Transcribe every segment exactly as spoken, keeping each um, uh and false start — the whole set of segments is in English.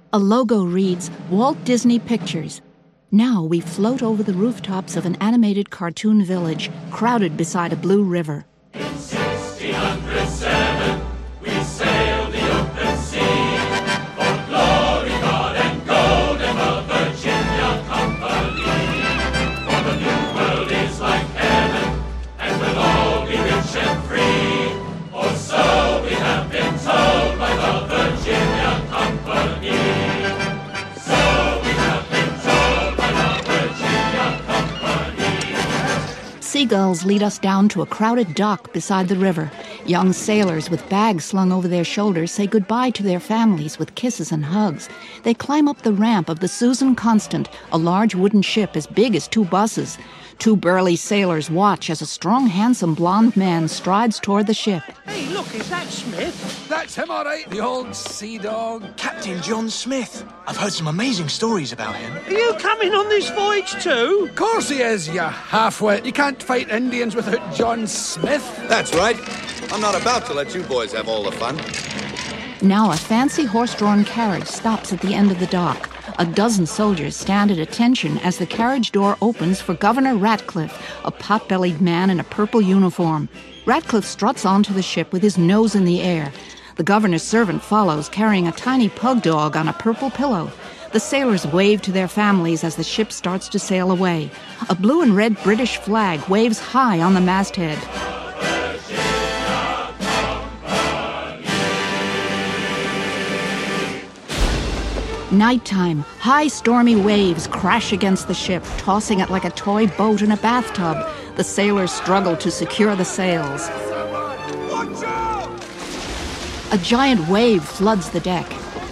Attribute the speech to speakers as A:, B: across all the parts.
A: A logo reads Walt Disney Pictures. Now we float over the rooftops of an animated cartoon village, crowded beside a blue river.
B: In sixteen oh seven, we sailed the open sea, for glory, God, and gold, and the Virginia Company. For the new world is like heaven, and we'll all be rich and free, or so we have been told by the Virginia Company.
A: Seagulls lead us down to a crowded dock beside the river. Young sailors with bags slung over their shoulders say goodbye to their families with kisses and hugs. They climb up the ramp of the Susan Constant, a large wooden ship as big as two buses. Two burly sailors watch as a strong, handsome blonde man strides toward the ship.
C: Hey, look, is that Smith?
D: That's him, all right, the old sea dog.
E: Captain John Smith. I've heard some amazing stories about him.
C: Are you coming on this voyage too?
D: Of course he is, you halfwit. You can't fight Indians without John Smith.
F: That's right. I'm not about to let you boys have all the fun.
A: Now a fancy horse-drawn carriage stops at the end of the dock. A dozen soldiers stand at attention as the carriage door opens for Governor Ratcliffe, a pot-bellied man in a purple uniform. Ratcliffe struts onto the ship with his nose in the air. The governor's servant follows, carrying a tiny pug dog on a purple pillow. The sailors wave to their families as the ship starts to sail away. A blue and red British flag waves high on the masthead. Nighttime, high stormy waves crash against the ship, tossing it like a toy boat in a bathtub. The sailors struggle to secure the sails.
D: Watch out!
A: A giant wave floods the deck.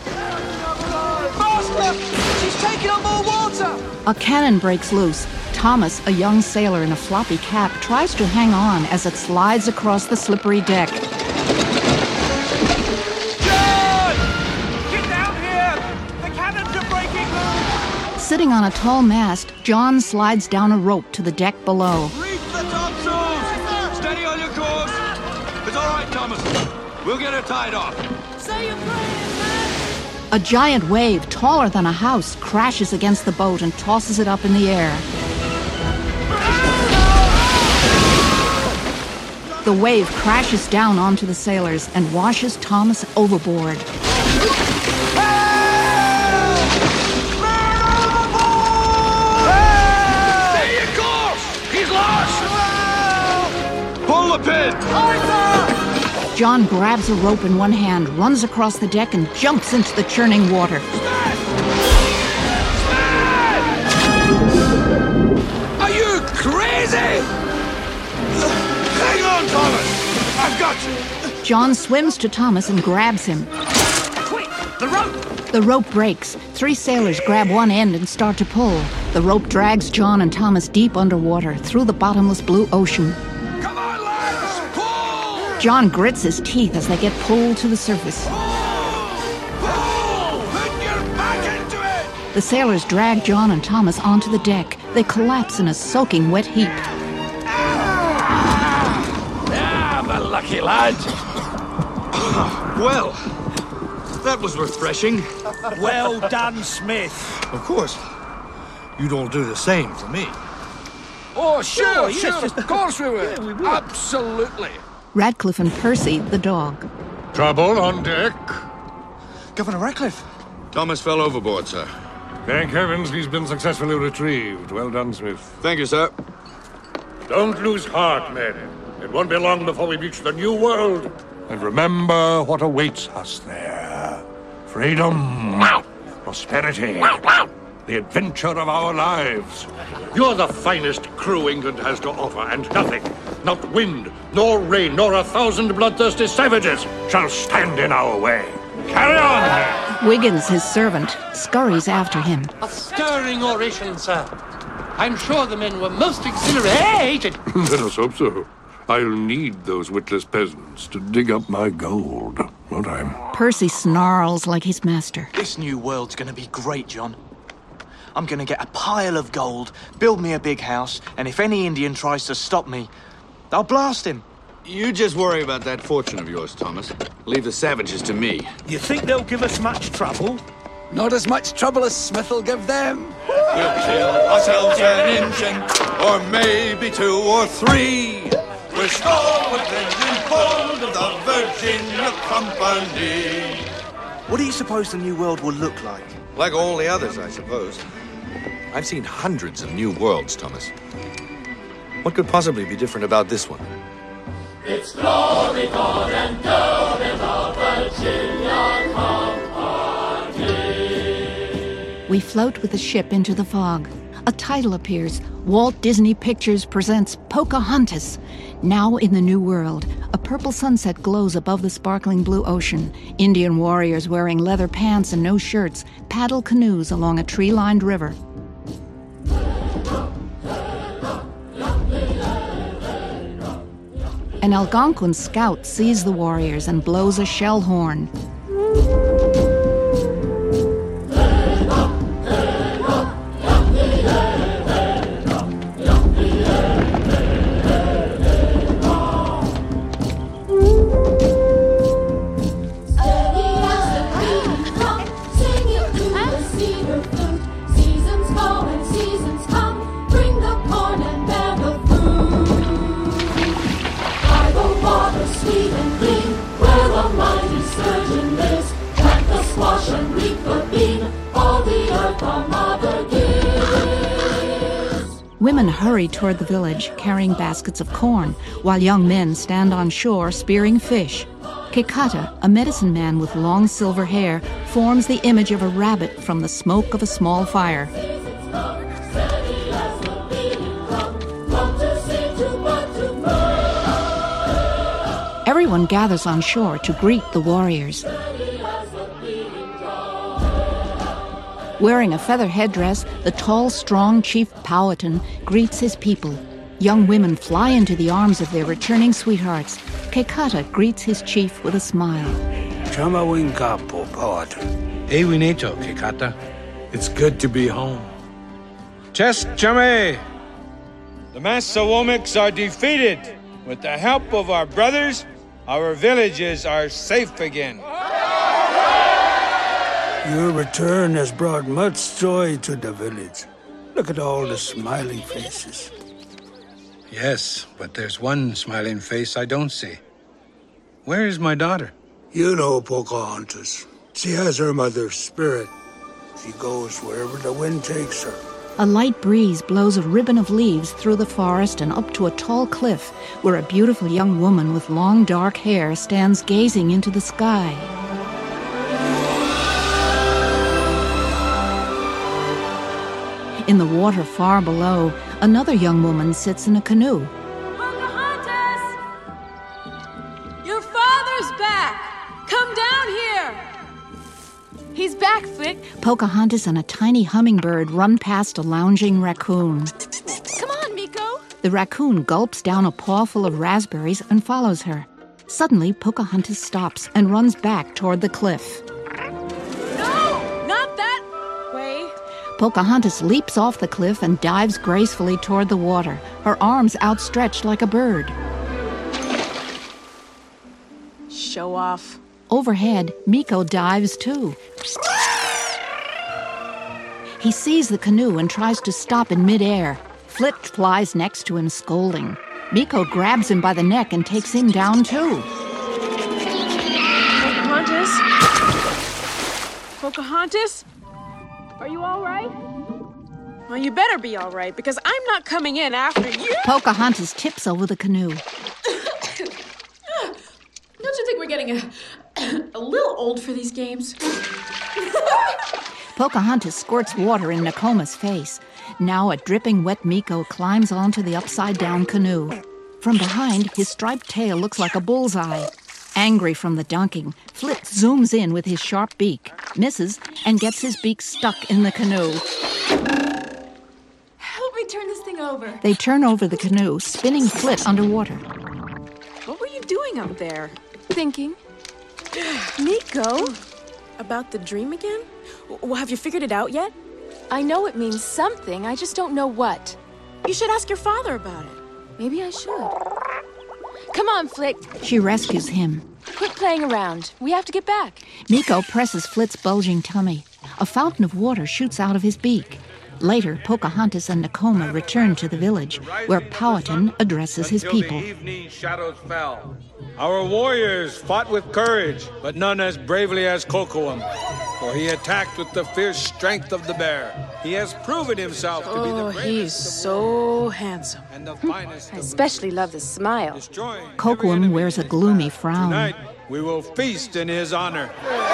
E: Faster! She's taking up more water!
A: A cannon breaks loose. Thomas, a young sailor in a floppy cap, tries to hang on as it slides across the slippery deck. Sitting on a tall mast, John slides down a rope to the deck below.
G: Reef the topsails! Steady on your course! It's all right, Thomas. We'll get her tied off.
H: Say your prayers, man!
A: A giant wave, taller than a house, crashes against the boat and tosses it up in the air. The wave crashes down onto the sailors and washes Thomas overboard.
G: Pull the pin!
A: John grabs a rope in one hand, runs across the deck, and jumps into the churning water.
D: Are you crazy?
G: Hang on, Thomas! I've got you!
A: John swims to Thomas and grabs him.
C: Quick, the rope!
A: The rope breaks. Three sailors grab one end and start to pull. The rope drags John and Thomas deep underwater, through the bottomless blue ocean.
D: Come on, lads! Pull!
A: John grits his teeth as they get pulled to the surface.
D: Pull! Put your back into it!
A: The sailors drag John and Thomas onto the deck. They collapse in a soaking wet heap.
D: Ah, the lucky lad!
G: Well, that was refreshing.
C: Well done, Smith.
G: Of course. You'd all do the same for me.
D: Oh, sure,
C: Oh, yes,
D: sure,
C: just-
D: of course we would.
C: Yeah, we would.
D: Absolutely.
A: Radcliffe and Percy, the dog.
I: Trouble on deck.
E: Governor Ratcliffe.
F: Thomas fell overboard, sir.
I: Thank heavens he's been successfully retrieved. Well done, Smith.
F: Thank you, sir.
I: Don't lose heart, men. It won't be long before we reach the New World. And remember what awaits us there. Freedom, prosperity, the adventure of our lives. You're the finest crew England has to offer, and nothing, not wind, nor rain, nor a thousand bloodthirsty savages shall stand in our way. Carry on!
A: Wiggins, his servant, scurries after him.
J: A stirring oration, sir. I'm sure the men were most exhilarated.
I: Let us hope so. I'll need those witless peasants to dig up my gold, won't I?
A: Percy snarls like his master.
E: This new world's gonna be great, John. I'm gonna get a pile of gold, build me a big house, and if any Indian tries to stop me, I'll blast him.
F: You just worry about that fortune of yours, Thomas. Leave the savages to me.
C: You think they'll give us much trouble?
D: Not as much trouble as Smith'll give them.
F: We'll kill ourselves an engine, or maybe two or three. We're still within hold of the Virginia Company.
E: What do you suppose the New World will look like?
F: Like all the others, I suppose. I've seen hundreds of new worlds, Thomas. What could possibly be different about this one?
B: It's glory, God, and gold in the Virginia Company.
A: We float with the ship into the fog. A title appears. Walt Disney Pictures presents Pocahontas. Now in the New World, a purple sunset glows above the sparkling blue ocean. Indian warriors wearing leather pants and no shirts paddle canoes along a tree-lined river. An Algonquin scout sees the warriors and blows a shell horn. Women hurry toward the village, carrying baskets of corn, while young men stand on shore spearing fish. Kekata, a medicine man with long silver hair, forms the image of a rabbit from the smoke of a small fire. Everyone gathers on shore to greet the warriors. Wearing a feather headdress, the tall, strong Chief Powhatan greets his people. Young women fly into the arms of their returning sweethearts. Kekata greets his chief with a smile.
C: Chamawinkapo, Powhatan.
K: Ewinito, Kekata.
C: It's good to be home.
K: Chest Chame! The Massawomics are defeated. With the help of our brothers, our villages are safe again.
C: Your return has brought much joy to the village. Look at all the smiling faces.
K: Yes, but there's one smiling face I don't see. Where is my daughter?
C: You know Pocahontas. She has her mother's spirit. She goes wherever the wind takes her.
A: A light breeze blows a ribbon of leaves through the forest and up to a tall cliff, where a beautiful young woman with long dark hair stands gazing into the sky. In the water far below, another young woman sits in a canoe.
H: Pocahontas! Your father's back! Come down here! He's back, Flick.
A: Pocahontas and a tiny hummingbird run past a lounging raccoon.
H: Come on, Miko!
A: The raccoon gulps down a paw full of raspberries and follows her. Suddenly, Pocahontas stops and runs back toward the cliff.
H: No! Not that way!
A: Pocahontas leaps off the cliff and dives gracefully toward the water, her arms outstretched like a bird.
H: Show off.
A: Overhead, Miko dives too. He sees the canoe and tries to stop in midair. Flit flies next to him, scolding. Miko grabs him by the neck and takes him down too.
H: Pocahontas? Pocahontas? Are you all right? Well, you better be all right, because I'm not coming in after you.
A: Pocahontas tips over the canoe.
H: Don't you think we're getting a, a little old for these games?
A: Pocahontas squirts water in Nakoma's face. Now a dripping wet Miko climbs onto the upside-down canoe. From behind, his striped tail looks like a bullseye. Angry from the dunking, Flit zooms in with his sharp beak, misses, and gets his beak stuck in the canoe.
H: Help me turn this thing over.
A: They turn over the canoe, spinning Flit underwater.
H: What were you doing up there? Thinking. Miko? About the dream again? Well, have you figured it out yet?
L: I know it means something, I just don't know what.
H: You should ask your father about it.
L: Maybe I should. Come on, Flick.
A: She rescues him.
L: Quit playing around. We have to get back.
A: Meeko presses Flit's bulging tummy. A fountain of water shoots out of his beak. Later, Pocahontas and Nakoma return to the village, where Powhatan addresses his
K: Until
A: people.
K: the evening shadows fell. Our warriors fought with courage, but none as bravely as Kocoum, for he attacked with the fierce strength of the bear. He has proven himself to be the
H: Oh,
K: bravest
H: he's so handsome.
K: and the finest
L: I
K: of
L: especially love the smile.
K: destroying
A: Kocoum wears a gloomy frown.
K: Tonight, we will feast in his honor.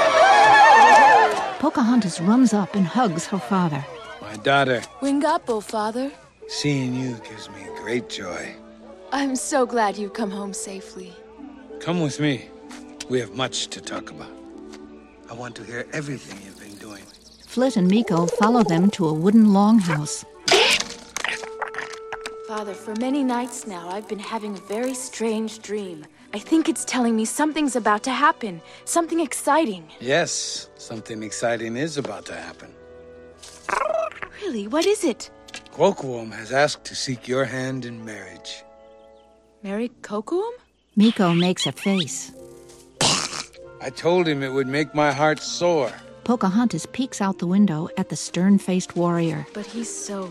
A: Pocahontas runs up and hugs her father.
K: My daughter,
L: Wingapo, father.
K: seeing you gives me great joy.
L: I'm so glad you've come home safely.
K: Come with me. We have much to talk about. I want to hear everything you've been doing.
A: Flit and Meeko follow them to a wooden longhouse.
L: Father, for many nights now, I've been having a very strange dream. I think it's telling me something's about to happen. Something exciting.
K: Yes, something exciting is about to happen.
L: Really? What is it?
K: Kocoum has asked to seek your hand in marriage.
L: Marry Kocoum?
A: Meeko makes a face.
K: I told him it would make my heart soar.
A: Pocahontas peeks out the window at the stern-faced warrior.
L: But he's so...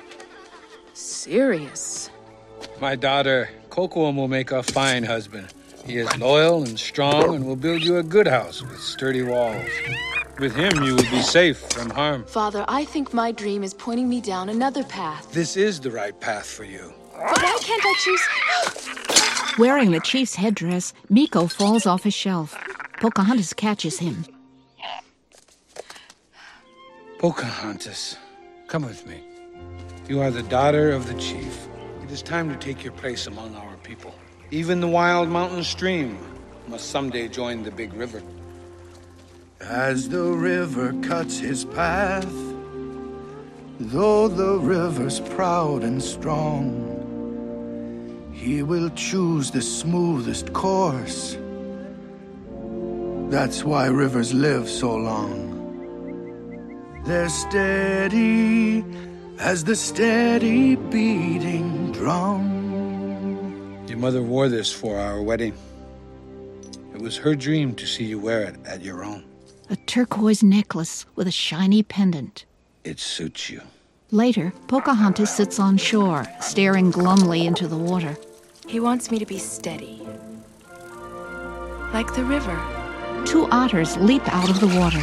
H: serious.
K: My daughter, Kocoum will make a fine husband. He is loyal and strong and will build you a good house with sturdy walls. With him, you will be safe from harm.
L: Father, I think my dream is pointing me down another path.
K: This is the right path for you.
L: But why can't I choose...
A: Wearing the chief's headdress, Meeko falls off his shelf. Pocahontas catches him.
K: Pocahontas, come with me. You are the daughter of the chief. It is time to take your place among our people. Even the wild mountain stream must someday join the big river.
C: As the river cuts his path, though the river's proud and strong, he will choose the smoothest course. That's why rivers live so long. They're steady as the steady beating drum.
K: Your mother wore this for our wedding. It was her dream to see you wear it at your own.
A: A turquoise necklace with a shiny pendant.
K: It suits you.
A: Later, Pocahontas sits on shore, staring glumly into the water.
L: He wants me to be steady. Like the river.
A: Two otters leap out of the water.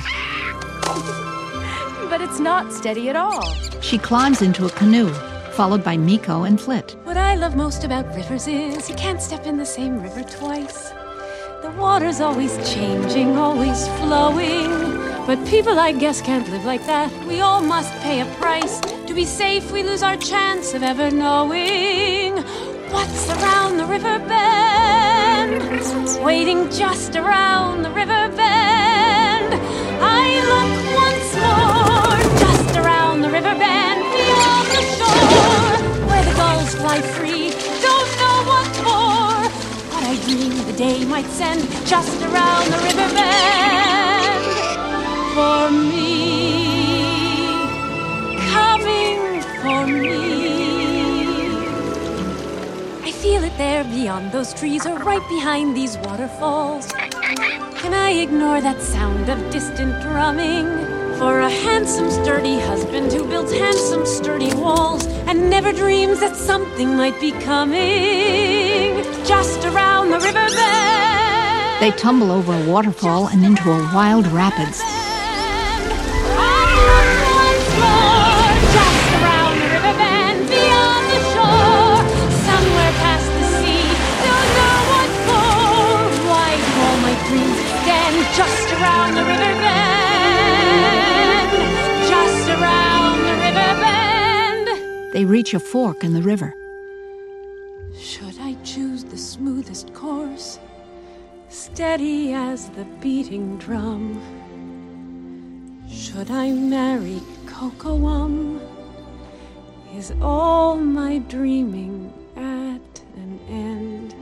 L: But it's not steady at all.
A: She climbs into a canoe, followed by Meeko and Flit.
M: What I love most about rivers is you can't step in the same river twice. The water's always changing, always flowing. But people, I guess, can't live like that. We all must pay a price. To be safe, we lose our chance of ever knowing what's around the river bend. Waiting just around the river bend. I look once more, just around the river bend, beyond the shore, where the gulls fly free. Don't know what for, but I dream the day might send just around the river bend. For me, coming for me. I feel it there beyond those trees or right behind these waterfalls. Can I ignore that sound of distant drumming? For a handsome, sturdy husband who builds handsome, sturdy walls and never dreams that something might be coming just around the river bend.
A: They tumble over a waterfall and into a wild rapids.
M: Just around the river bend, beyond the shore, somewhere past the sea, don't know what for. Why do all my dreams extend just around the river bend? Just around the river bend.
A: They reach a fork in the river.
M: Should I choose the smoothest course, steady as the beating drum? Should I marry Kocoum? Is all my dreaming at an end?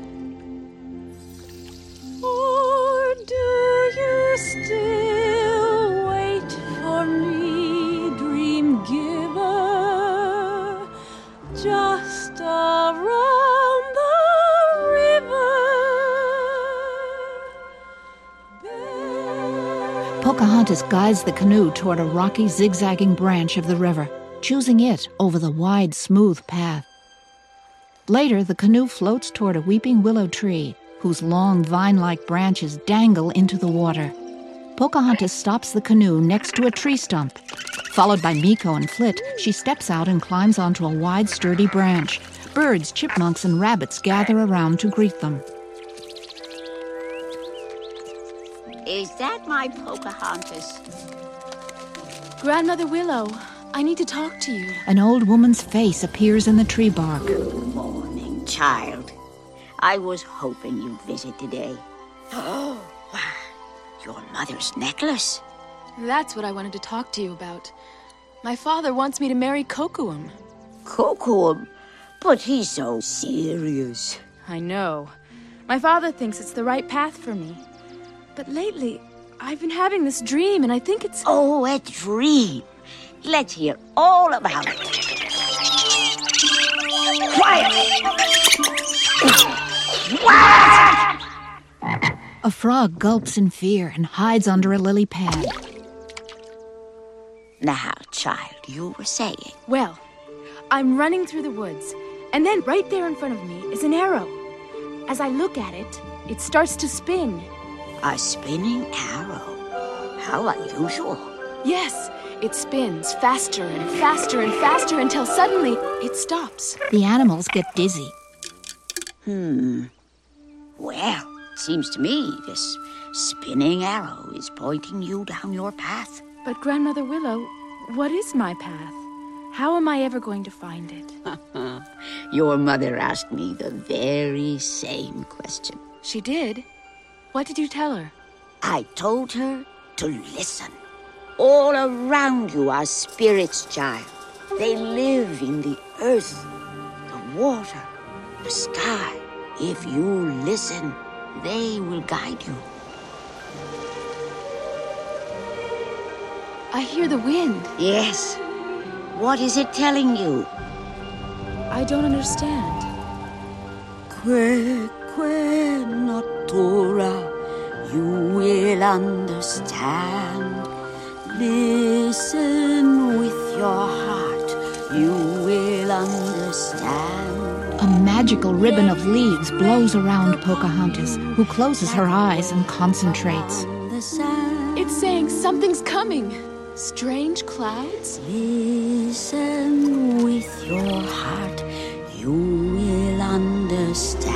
M: Or do you still wait for me, dream giver, just around the river
A: Pocahontas guides the canoe toward a rocky, zigzagging branch of the river, choosing it over the wide, smooth path. Later, the canoe floats toward a weeping willow tree, whose long, vine-like branches dangle into the water. Pocahontas stops the canoe next to a tree stump. Followed by Meeko and Flit, she steps out and climbs onto a wide, sturdy branch. Birds, chipmunks, and rabbits gather around to greet them.
N: Is that my Pocahontas?
L: Grandmother Willow, I need to talk to you.
A: An old woman's face appears in the tree bark.
N: Good morning, child. I was hoping you'd visit today. Oh, wow. Your mother's necklace.
L: That's what I wanted to talk to you about. My father wants me to marry Kocoum.
N: Kocoum? But he's so serious.
L: I know. My father thinks it's the right path for me. But lately, I've been having this dream, and I think it's...
N: Oh, a dream. Let's hear all about it. Quiet!
A: A frog gulps in fear and hides under a lily pad.
N: Now, child, you were saying...
L: Well, I'm running through the woods, and then right there in front of me is an arrow. As I look at it, it starts to spin.
N: A spinning arrow? How unusual.
L: Yes, it spins faster and faster and faster until suddenly it stops.
A: The animals get dizzy.
N: Hmm. Well, seems to me this spinning arrow is pointing you down your path.
L: But Grandmother Willow, what is my path? How am I ever going to find it?
N: Your mother asked me the very same question.
L: She did? What did you tell her?
N: I told her to listen. All around you are spirits, child. They live in the earth, the water, the sky. If you listen, they will guide you.
L: I hear the wind.
N: Yes. What is it telling you?
L: I don't understand.
N: Que, que natura, you will understand. Listen with your heart, you will understand.
A: A magical ribbon of leaves blows around Pocahontas, who closes her eyes and concentrates.
L: It's saying something's coming. Strange clouds?
N: Listen with your heart, you will understand.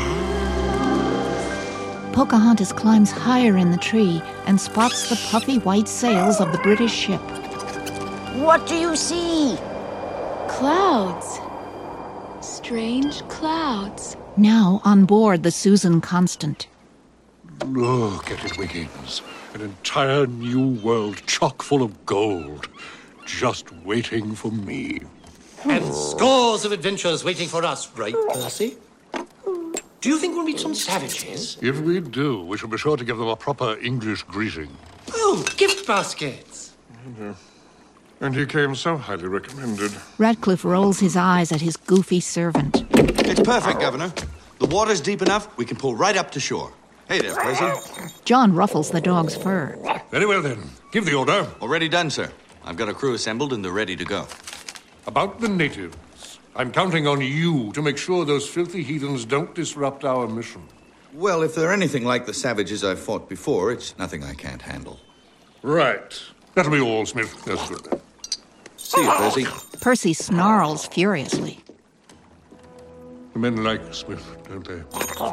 A: Pocahontas climbs higher in the tree and spots the puffy white sails of the British ship.
N: What do you see?
L: Clouds. Strange clouds.
A: Now on board the Susan Constant.
I: Look at it, Wiggins. An entire new world chock full of gold, just waiting for me.
J: And scores of adventures waiting for us, right, Percy? Do you think we'll meet some savages?
I: If we do, we shall be sure to give them a proper English greeting.
J: Oh, gift baskets!
I: And, uh, and he came so highly recommended.
A: Ratcliffe rolls his eyes at his goofy servant.
F: It's perfect, Governor. The water's deep enough, we can pull right up to shore. Hey there, Percy.
A: John ruffles the dog's fur.
I: Very well, then. Give the order.
F: Already done, sir. I've got a crew assembled and they're ready to go.
I: About the natives. I'm counting on you to make sure those filthy heathens don't disrupt our mission.
F: Well, if they're anything like the savages I've fought before, it's nothing I can't handle.
I: Right. That'll be all, Smith. That's good.
F: See you, Percy.
A: Percy snarls furiously.
I: The men like Smith, don't they?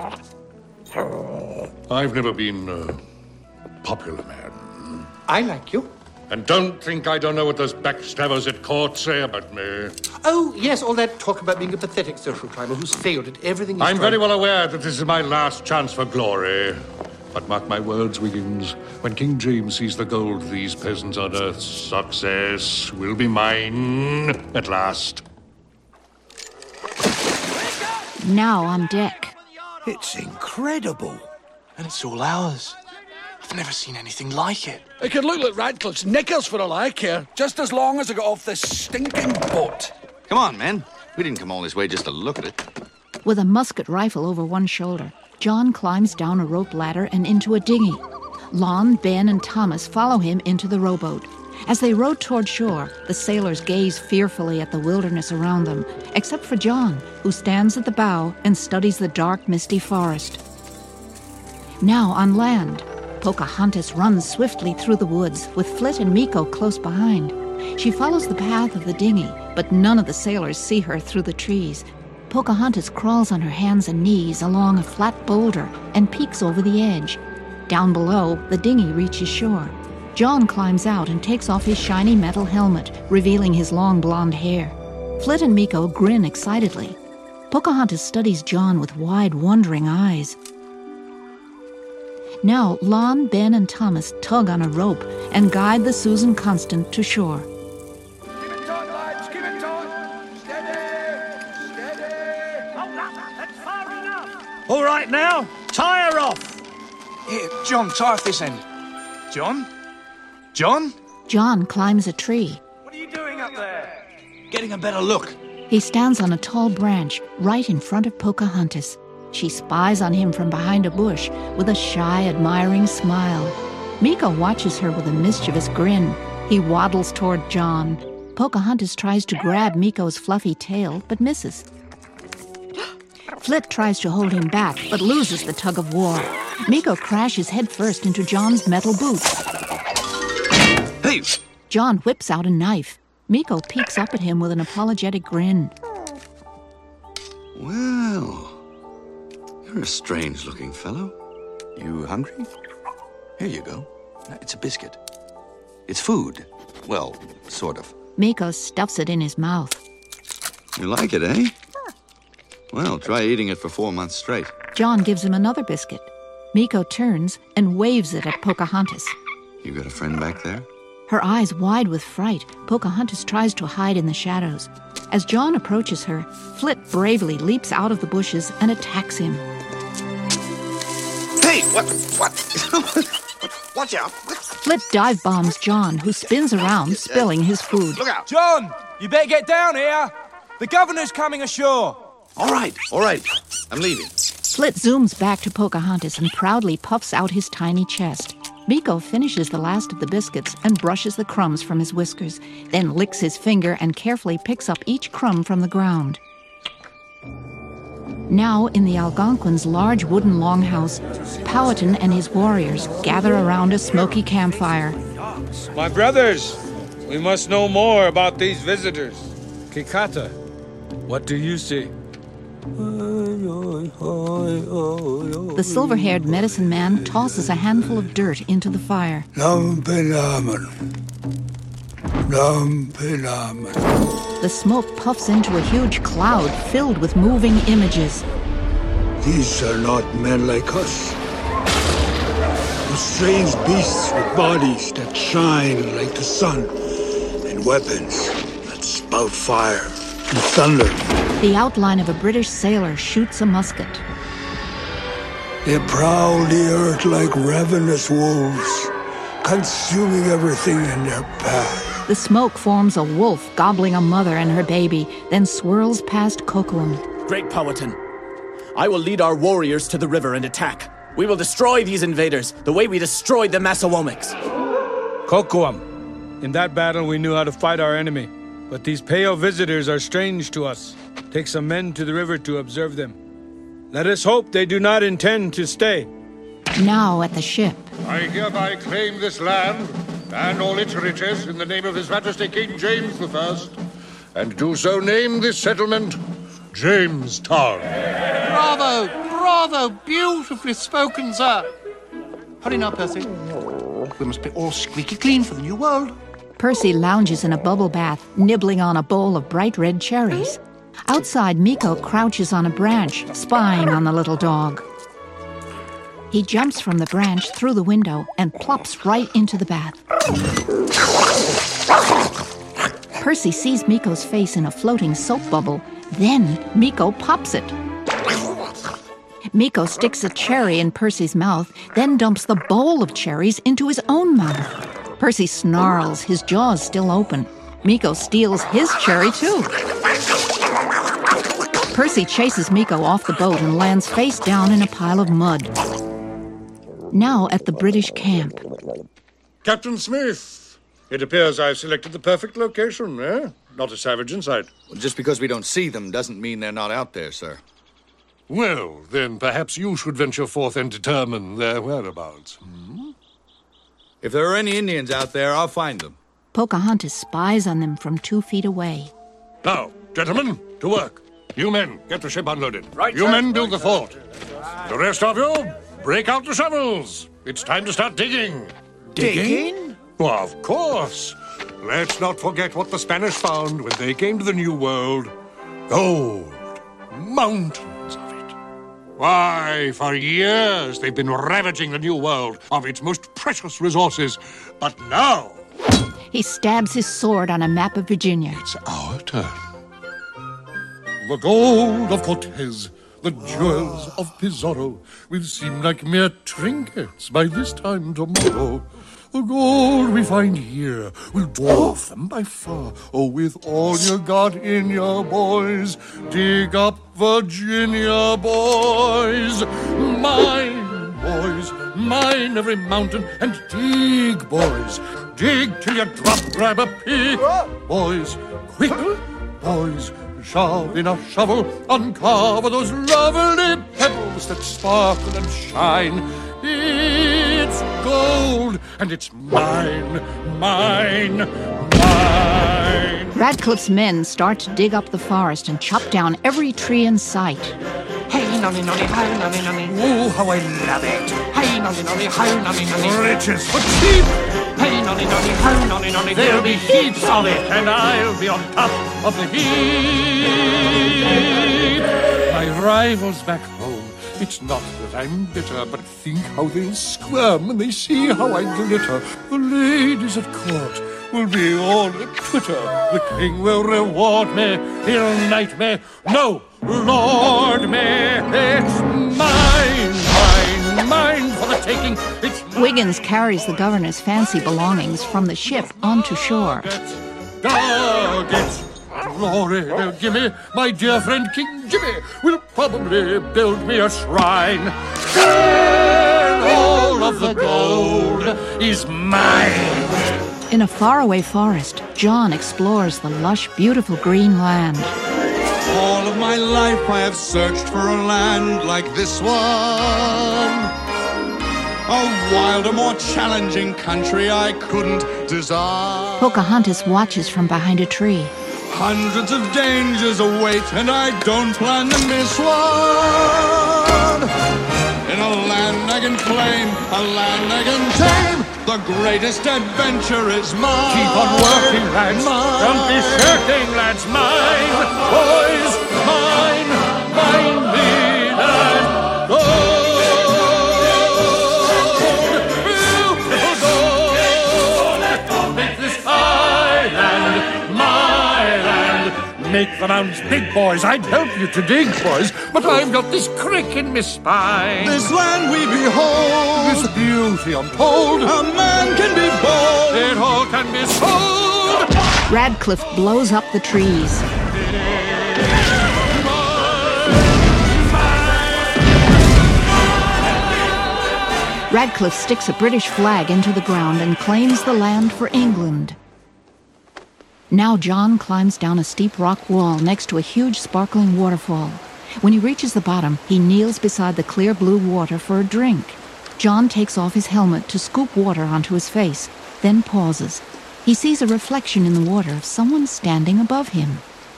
I: I've never been a popular man.
J: I like you.
I: And don't think I don't know what those backstabbers at court say about me.
J: Oh, yes, all that talk about being a pathetic social climber who's failed at everything he's
I: I'm
J: tried.
I: very well aware that this is my last chance for glory. But mark my words, Wiggins, when King James sees the gold these peasants unearth, success will be mine at last.
A: Now on deck.
D: It's incredible.
E: And it's all ours. I've never seen anything like it.
D: It could look like Radcliffe's knickers for all I care, just as long as I got off this stinking boat.
F: Come on, men. We didn't come all this way just to look at it.
A: With a musket rifle over one shoulder, John climbs down a rope ladder and into a dinghy. Lon, Ben, and Thomas follow him into the rowboat. As they row toward shore, the sailors gaze fearfully at the wilderness around them, except for John, who stands at the bow and studies the dark, misty forest. Now on land, Pocahontas runs swiftly through the woods, with Flit and Meeko close behind. She follows the path of the dinghy, but none of the sailors see her through the trees. Pocahontas crawls on her hands and knees along a flat boulder and peeks over the edge. Down below, the dinghy reaches shore. John climbs out and takes off his shiny metal helmet, revealing his long blonde hair. Flit and Meeko grin excitedly. Pocahontas studies John with wide, wondering eyes. Now, Lon, Ben, and Thomas tug on a rope and guide the Susan Constant to shore.
D: Keep it taut, lads, keep it taut. Steady, steady. Oh, that's far enough.
E: All right now, tie her off. Here, John, tie off this end. John? John?
A: John climbs a tree.
E: What are you doing up there? Getting a better look.
A: He stands on a tall branch right in front of Pocahontas. She spies on him from behind a bush with a shy, admiring smile. Meeko watches her with a mischievous grin. He waddles toward John. Pocahontas tries to grab Meeko's fluffy tail, but misses. Flit tries to hold him back, but loses the tug of war. Meeko crashes headfirst into John's metal boots.
E: Hey!
A: John whips out a knife. Meeko peeks up at him with an apologetic grin.
F: Well, you're a strange-looking fellow. You hungry? Here you go. It's a biscuit. It's food. Well, sort of.
A: Meeko stuffs it in his mouth.
F: You like it, eh? Well, try eating it for four months straight.
A: John gives him another biscuit. Meeko turns and waves it at Pocahontas.
F: You got a friend back there?
A: Her eyes wide with fright, Pocahontas tries to hide in the shadows. As John approaches her, Flit bravely leaps out of the bushes and attacks him.
F: Hey, what? What? Watch out.
A: Flit dive bombs John, who spins around, spilling his food.
E: Look out. John, you better get down here. The governor's coming ashore.
F: All right, all right. I'm leaving.
A: Flit zooms back to Pocahontas and proudly puffs out his tiny chest. Meeko finishes the last of the biscuits and brushes the crumbs from his whiskers, then licks his finger and carefully picks up each crumb from the ground. Now, in the Algonquins' large wooden longhouse, Powhatan and his warriors gather around a smoky campfire.
K: My brothers, we must know more about these visitors. Kikata, what do you see?
A: The silver-haired medicine man tosses a handful of dirt into the fire.
C: Numpinaman. Numpinaman.
A: The smoke puffs into a huge cloud filled with moving images.
C: These are not men like us. The strange beasts with bodies that shine like the sun, and weapons that spout fire and thunder.
A: The outline of a British sailor shoots a musket.
C: They prowl the earth like ravenous wolves, consuming everything in their path.
A: The smoke forms a wolf gobbling a mother and her baby, then swirls past Kocoum.
O: Great Powhatan, I will lead our warriors to the river and attack. We will destroy these invaders the way we destroyed the Massawomics.
K: Kocoum, in that battle we knew how to fight our enemy, but these pale visitors are strange to us. Take some men to the river to observe them. Let us hope they do not intend to stay.
A: Now at the ship.
I: I hereby claim this land and all its riches in the name of His Majesty King James the First, and do so name this settlement Jamestown.
J: Bravo! Bravo! Beautifully spoken, sir. Hurry now, Percy. We must be all squeaky clean for the new world.
A: Percy lounges in a bubble bath, nibbling on a bowl of bright red cherries. Outside, Meeko crouches on a branch, spying on the little dog. He jumps from the branch through the window and plops right into the bath. Percy sees Meeko's face in a floating soap bubble. Then Meeko pops it. Meeko sticks a cherry in Percy's mouth, then dumps the bowl of cherries into his own mouth. Percy snarls, his jaws still open. Meeko steals his cherry, too. Percy chases Meeko off the boat and lands face down in a pile of mud. Now at the British camp.
I: Captain Smith, it appears I've selected the perfect location, eh? Not a savage in sight.
F: Well, just because we don't see them doesn't mean they're not out there, sir.
I: Well, then perhaps you should venture forth and determine their whereabouts. Hmm?
F: If there are any Indians out there, I'll find them.
A: Pocahontas spies on them from two feet away.
I: Now, gentlemen, to work. You men, get the ship unloaded.
D: Right,
I: you
D: sir.
I: men build the fort. The rest of you, break out the shovels. It's time to start digging.
J: Digging?
I: Well, of course. Let's not forget what the Spanish found when they came to the New World. Gold. Mountains of it. Why, for years they've been ravaging the New World of its most precious resources. But now...
A: He stabs his sword on a map of Virginia.
I: It's our turn. The gold of Cortez, the jewels of Pizarro will seem like mere trinkets by this time tomorrow. The gold we find here will dwarf them by far. Oh, with all you got in your boys, dig up Virginia, boys. Mine, boys, mine every mountain, and dig, boys. Dig till you drop, grab a pick, boys. Quick, boys. Shove in a shovel, uncover those lovely pebbles that sparkle and shine. It's gold, and it's mine, mine, mine.
A: Radcliffe's men start to dig up the forest and chop down every tree in sight.
J: Hey, nonny, nonny, hi, nonny, nonny. Oh, how I love it. Hey, nonny, nonny, hi, nonny, nonny.
I: Riches for cheap.
J: Hey, nonny, nonny, hi, nonny, nonny. There'll be heaps of it, and I'll be on top of the heap.
I: My rivals back home, it's not that I'm bitter, but think how they'll squirm when they see how I glitter. The ladies at court will be all a twitter. The king will reward me, he'll knight me. No, lord me, it's mine, mine, mine for the taking. It's mine.
A: Wiggins carries the governor's fancy belongings from the ship onto shore.
I: Nuggets, glory they'll give me. My dear friend King Jimmy will probably build me a shrine. And all of the gold is mine.
A: In a faraway forest, John explores the lush, beautiful green land.
F: All of my life I have searched for a land like this one. A wilder, more challenging country I couldn't desire.
A: Pocahontas watches from behind a tree.
F: Hundreds of dangers await, and I don't plan to miss one. In a land I can claim, a land I can tame, the greatest adventure is mine.
I: Keep on working, lads.
F: Mine.
I: Don't be shirking, lads. Mine, boys, mine, mine me, lads. Gold, beautiful gold. Make this island my land. Make the mounds big, boys. I'd help you to dig, boys, but I've got this crick in my spine.
F: This land we behold,
I: this beauty untold.
F: A man can be bold.
I: It all can be sold.
A: Radcliffe blows up the trees. Radcliffe sticks a British flag into the ground and claims the land for England. Now John climbs down a steep rock wall next to a huge sparkling waterfall. When he reaches the bottom, he kneels beside the clear blue water for a drink. John takes off his helmet to scoop water onto his face, then pauses. He sees a reflection in the water of someone standing above him.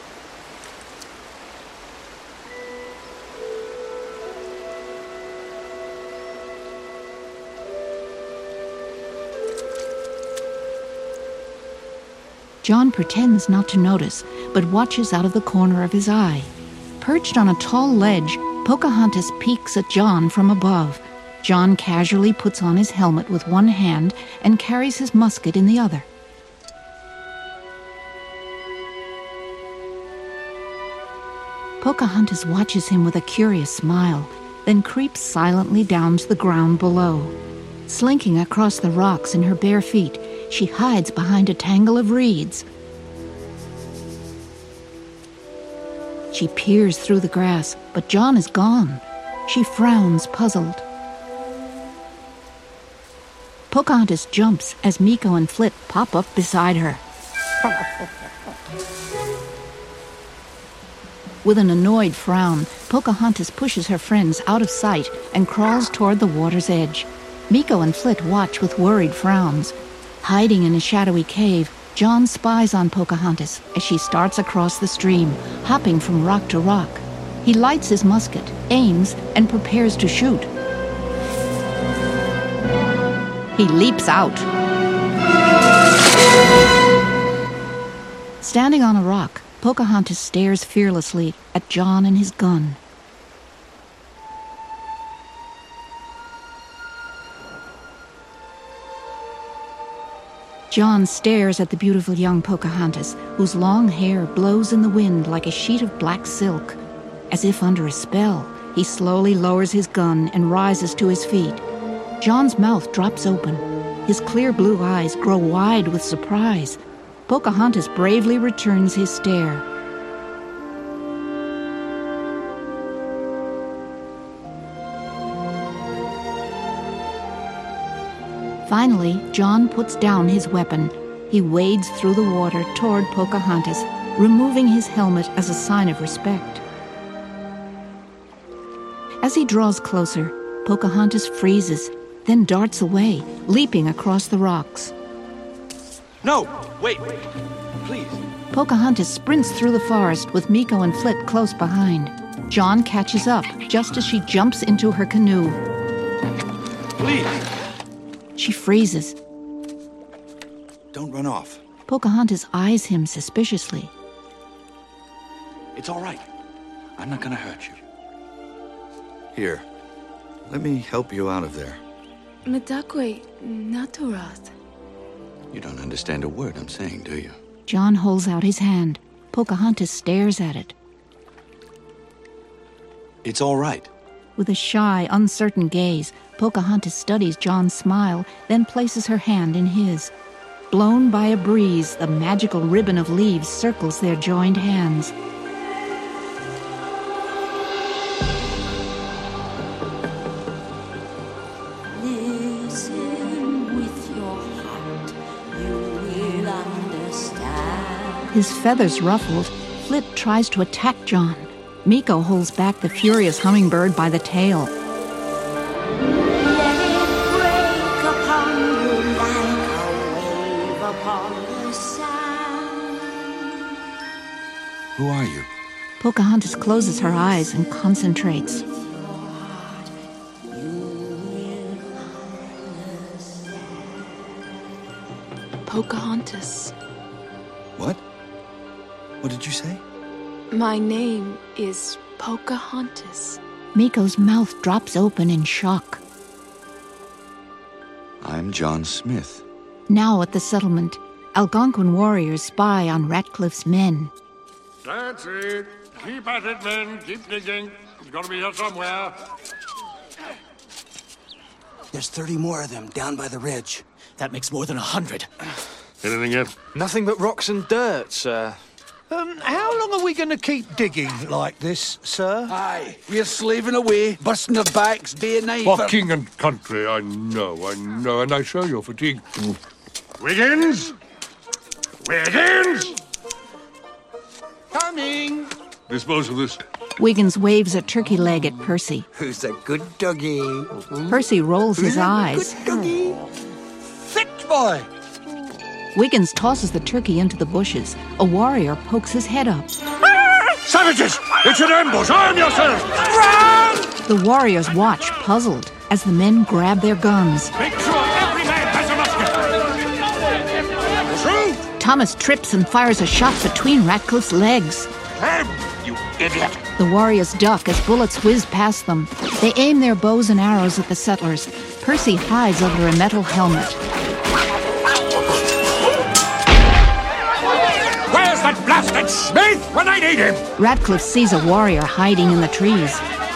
A: John pretends not to notice, but watches out of the corner of his eye. Perched on a tall ledge, Pocahontas peeks at John from above. John casually puts on his helmet with one hand and carries his musket in the other. Pocahontas watches him with a curious smile, then creeps silently down to the ground below. Slinking across the rocks in her bare feet, she hides behind a tangle of reeds. She peers through the grass, but John is gone. She frowns, puzzled. Pocahontas jumps as Meeko and Flit pop up beside her. With an annoyed frown, Pocahontas pushes her friends out of sight and crawls toward the water's edge. Meeko and Flit watch with worried frowns. Hiding in a shadowy cave, John spies on Pocahontas as she starts across the stream, hopping from rock to rock. He lights his musket, aims, and prepares to shoot. He leaps out. Standing on a rock, Pocahontas stares fearlessly at John and his gun. John stares at the beautiful young Pocahontas, whose long hair blows in the wind like a sheet of black silk. As if under a spell, he slowly lowers his gun and rises to his feet. John's mouth drops open. His clear blue eyes grow wide with surprise. Pocahontas bravely returns his stare. Finally, John puts down his weapon. He wades through the water toward Pocahontas, removing his helmet as a sign of respect. As he draws closer, Pocahontas freezes, then darts away, leaping across the rocks.
E: No! Wait! Please!
A: Pocahontas sprints through the forest with Meeko and Flit close behind. John catches up just as she jumps into her canoe.
E: Please!
A: She freezes.
P: Don't run off.
A: Pocahontas eyes him suspiciously.
P: It's all right. I'm not gonna hurt you. Here, let me help you out of there.
L: Medakwe Naturath.
P: You don't understand a word I'm saying, do you?
A: John holds out his hand. Pocahontas stares at it.
P: It's all right.
A: With a shy, uncertain gaze, Pocahontas studies John's smile, then places her hand in his. Blown by a breeze, the magical ribbon of leaves circles their joined hands.
N: Listen with your heart, you will understand.
A: His feathers ruffled, Flit tries to attack John. Meeko holds back the furious hummingbird by the tail.
N: Let it break upon you like a wave upon the sand.
P: Who are you?
A: Pocahontas closes her eyes and concentrates.
H: Pocahontas.
P: What? What did you say?
H: My name is Pocahontas.
A: Meeko's mouth drops open in shock.
P: I'm John Smith.
A: Now at the settlement, Algonquin warriors spy on Ratcliffe's men.
I: That's it. Keep at it, men. Keep digging. He's got to be here somewhere.
Q: There's thirty more of them down by the ridge.
E: That makes more than a hundred.
I: Anything yet?
E: Nothing but rocks and dirt, sir.
Q: Um, how long are we going to keep digging like this, sir?
R: Aye, we're slaving away, busting our backs day and night.
I: For
R: for-
I: king and country, I know, I know, and I show your fatigue. Wiggins! Wiggins!
Q: Coming!
I: Dispose of this.
A: Wiggins waves a turkey leg at Percy.
Q: Who's a good doggy?
A: Percy rolls his eyes.
Q: Doggy? Thick boy!
A: Wiggins tosses the turkey into the bushes. A warrior pokes his head up.
I: Savages! It's an ambush! Arm yourselves! Run!
A: The warriors watch, puzzled, as the men grab their guns.
I: Make sure every man has a musket! Shoot!
A: Thomas trips and fires a shot between Ratcliffe's legs.
I: Ham, you idiot!
A: The warriors duck as bullets whiz past them. They aim their bows and arrows at the settlers. Percy hides under a metal helmet.
I: Where's that blasted Smith when I need him?
A: Ratcliffe sees a warrior hiding in the trees.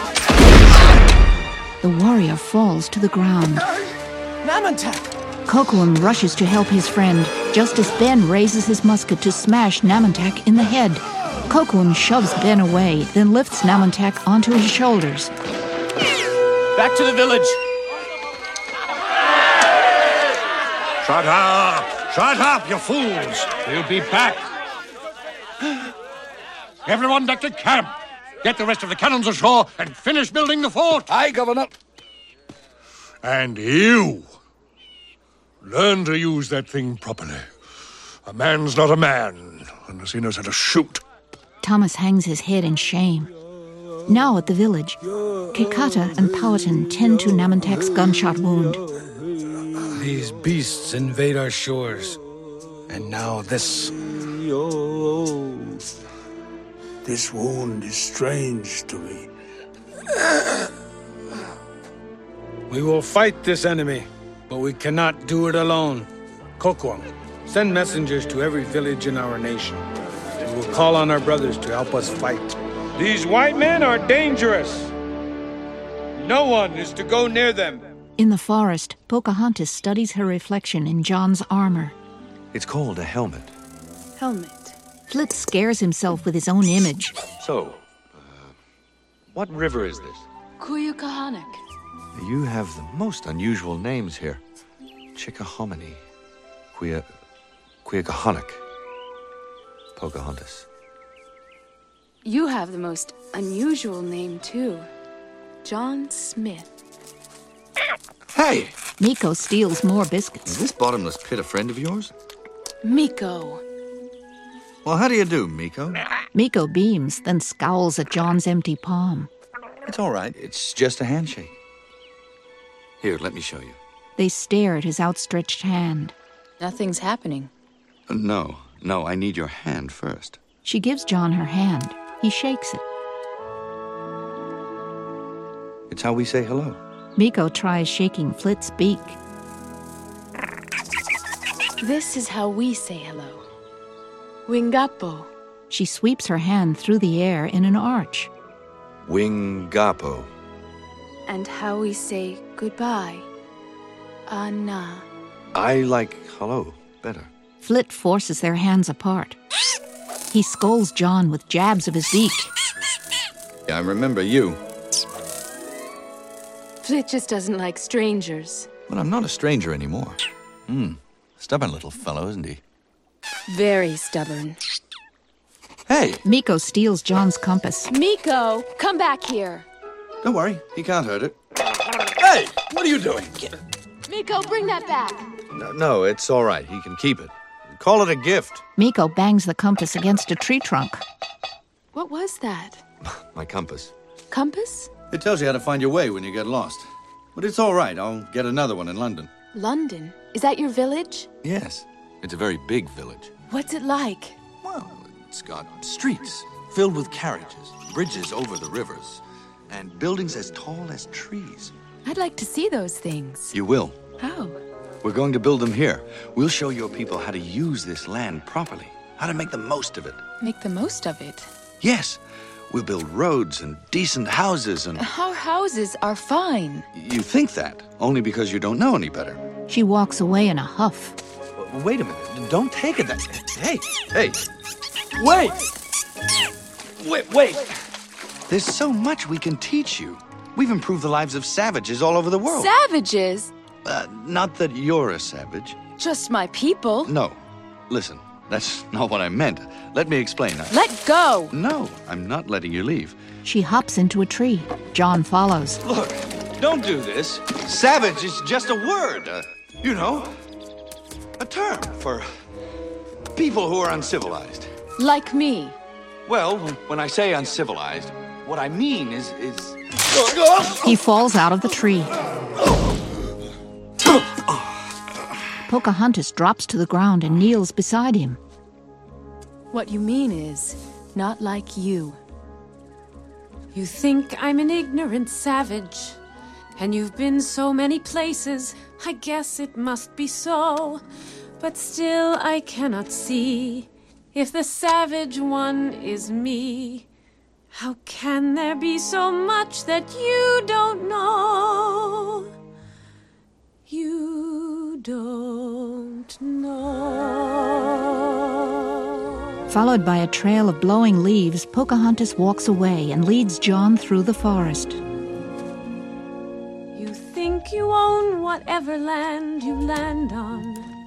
A: The warrior falls to the ground.
Q: Namantak!
A: Kocoum rushes to help his friend, just as Ben raises his musket to smash Namantak in the head. Kocoum shoves Ben away, then lifts Namantak onto his shoulders.
O: Back to the village!
I: Shut up! Shut up, you fools! We'll be back. Everyone back to camp. Get the rest of the cannons ashore and finish building the fort.
R: Aye, Governor.
I: And you, learn to use that thing properly. A man's not a man unless he knows how to shoot.
A: Thomas hangs his head in shame. Now at the village, Kekata and Powhatan tend to Namantek's gunshot wound.
K: These beasts invade our shores. And now this.
C: This wound is strange to me.
K: We will fight this enemy, but we cannot do it alone. Kokwang, send messengers to every village in our nation, and we'll call on our brothers to help us fight. These white men are dangerous. No one is to go near them.
A: In the forest, Pocahontas studies her reflection in John's armor.
P: It's called a helmet.
L: Helmet.
A: Flit scares himself with his own image.
P: So, uh, what river is this?
L: Kuyukahanak.
P: You have the most unusual names here. Chickahominy, Quia... Queagahonak, Pocahontas.
L: You have the most unusual name, too. John Smith.
P: Hey!
A: Miko steals more biscuits.
P: Is this bottomless pit a friend of yours?
L: Miko.
P: Well, how do you do, Miko?
A: Miko beams, then scowls at John's empty palm.
P: It's all right. It's just a handshake. Here, let me show you.
A: They stare at his outstretched hand.
L: Nothing's happening.
P: Uh, no, no, I need your hand first.
A: She gives John her hand. He shakes it.
P: It's how we say hello.
A: Miko tries shaking Flit's beak.
L: This is how we say hello. Wingapo.
A: She sweeps her hand through the air in an arch.
P: Wingapo.
L: And how we say goodbye. Anna.
P: I like hello better.
A: Flit forces their hands apart. He scolds John with jabs of his beak.
P: Yeah, I remember you.
L: Flit just doesn't like strangers.
P: But I'm not a stranger anymore. Hmm. Stubborn little fellow, isn't he?
L: Very stubborn.
P: Hey!
A: Miko steals John's compass.
L: Miko, come back here.
P: Don't worry, he can't hurt it. Hey! What are you doing?
L: Miko, bring that back.
P: No, no, it's all right. He can keep it. Call it a gift.
A: Miko bangs the compass against a tree trunk.
L: What was that?
P: My compass.
L: Compass?
P: It tells you how to find your way when you get lost. But it's all right. I'll get another one in London.
L: London? Is that your village?
P: Yes. It's a very big village.
L: What's it like?
P: Well, it's got streets filled with carriages, bridges over the rivers, and buildings as tall as trees.
L: I'd like to see those things.
P: You will.
L: How?
P: We're going to build them here. We'll show your people how to use this land properly, how to make the most of it.
L: Make the most of it?
P: Yes. We'll build roads and decent houses and...
L: Our houses are fine.
P: You think that, only because you don't know any better.
A: She walks away in a huff.
P: Wait a minute. Don't take it that... Hey, hey. Wait! Wait, wait! There's so much we can teach you. We've improved the lives of savages all over the world.
L: Savages?
P: Uh, not that you're a savage.
L: Just my people.
P: No. Listen, that's not what I meant. Let me explain. I...
L: Let go!
P: No, I'm not letting you leave.
A: She hops into a tree. John follows.
P: Look, don't do this. Savage is just a word. Uh, you know, a term for people who are uncivilized.
L: Like me.
P: Well, when I say uncivilized, what I mean is... is...
A: He falls out of the tree. Pocahontas drops to the ground and kneels beside him.
L: What you mean is, not like you.
M: You think I'm an ignorant savage, and you've been so many places, I guess it must be so. But still I cannot see if the savage one is me. How can there be so much that you don't know? You don't know.
A: Followed by a trail of blowing leaves, Pocahontas walks away and leads John through the forest.
M: You think you own whatever land you land on.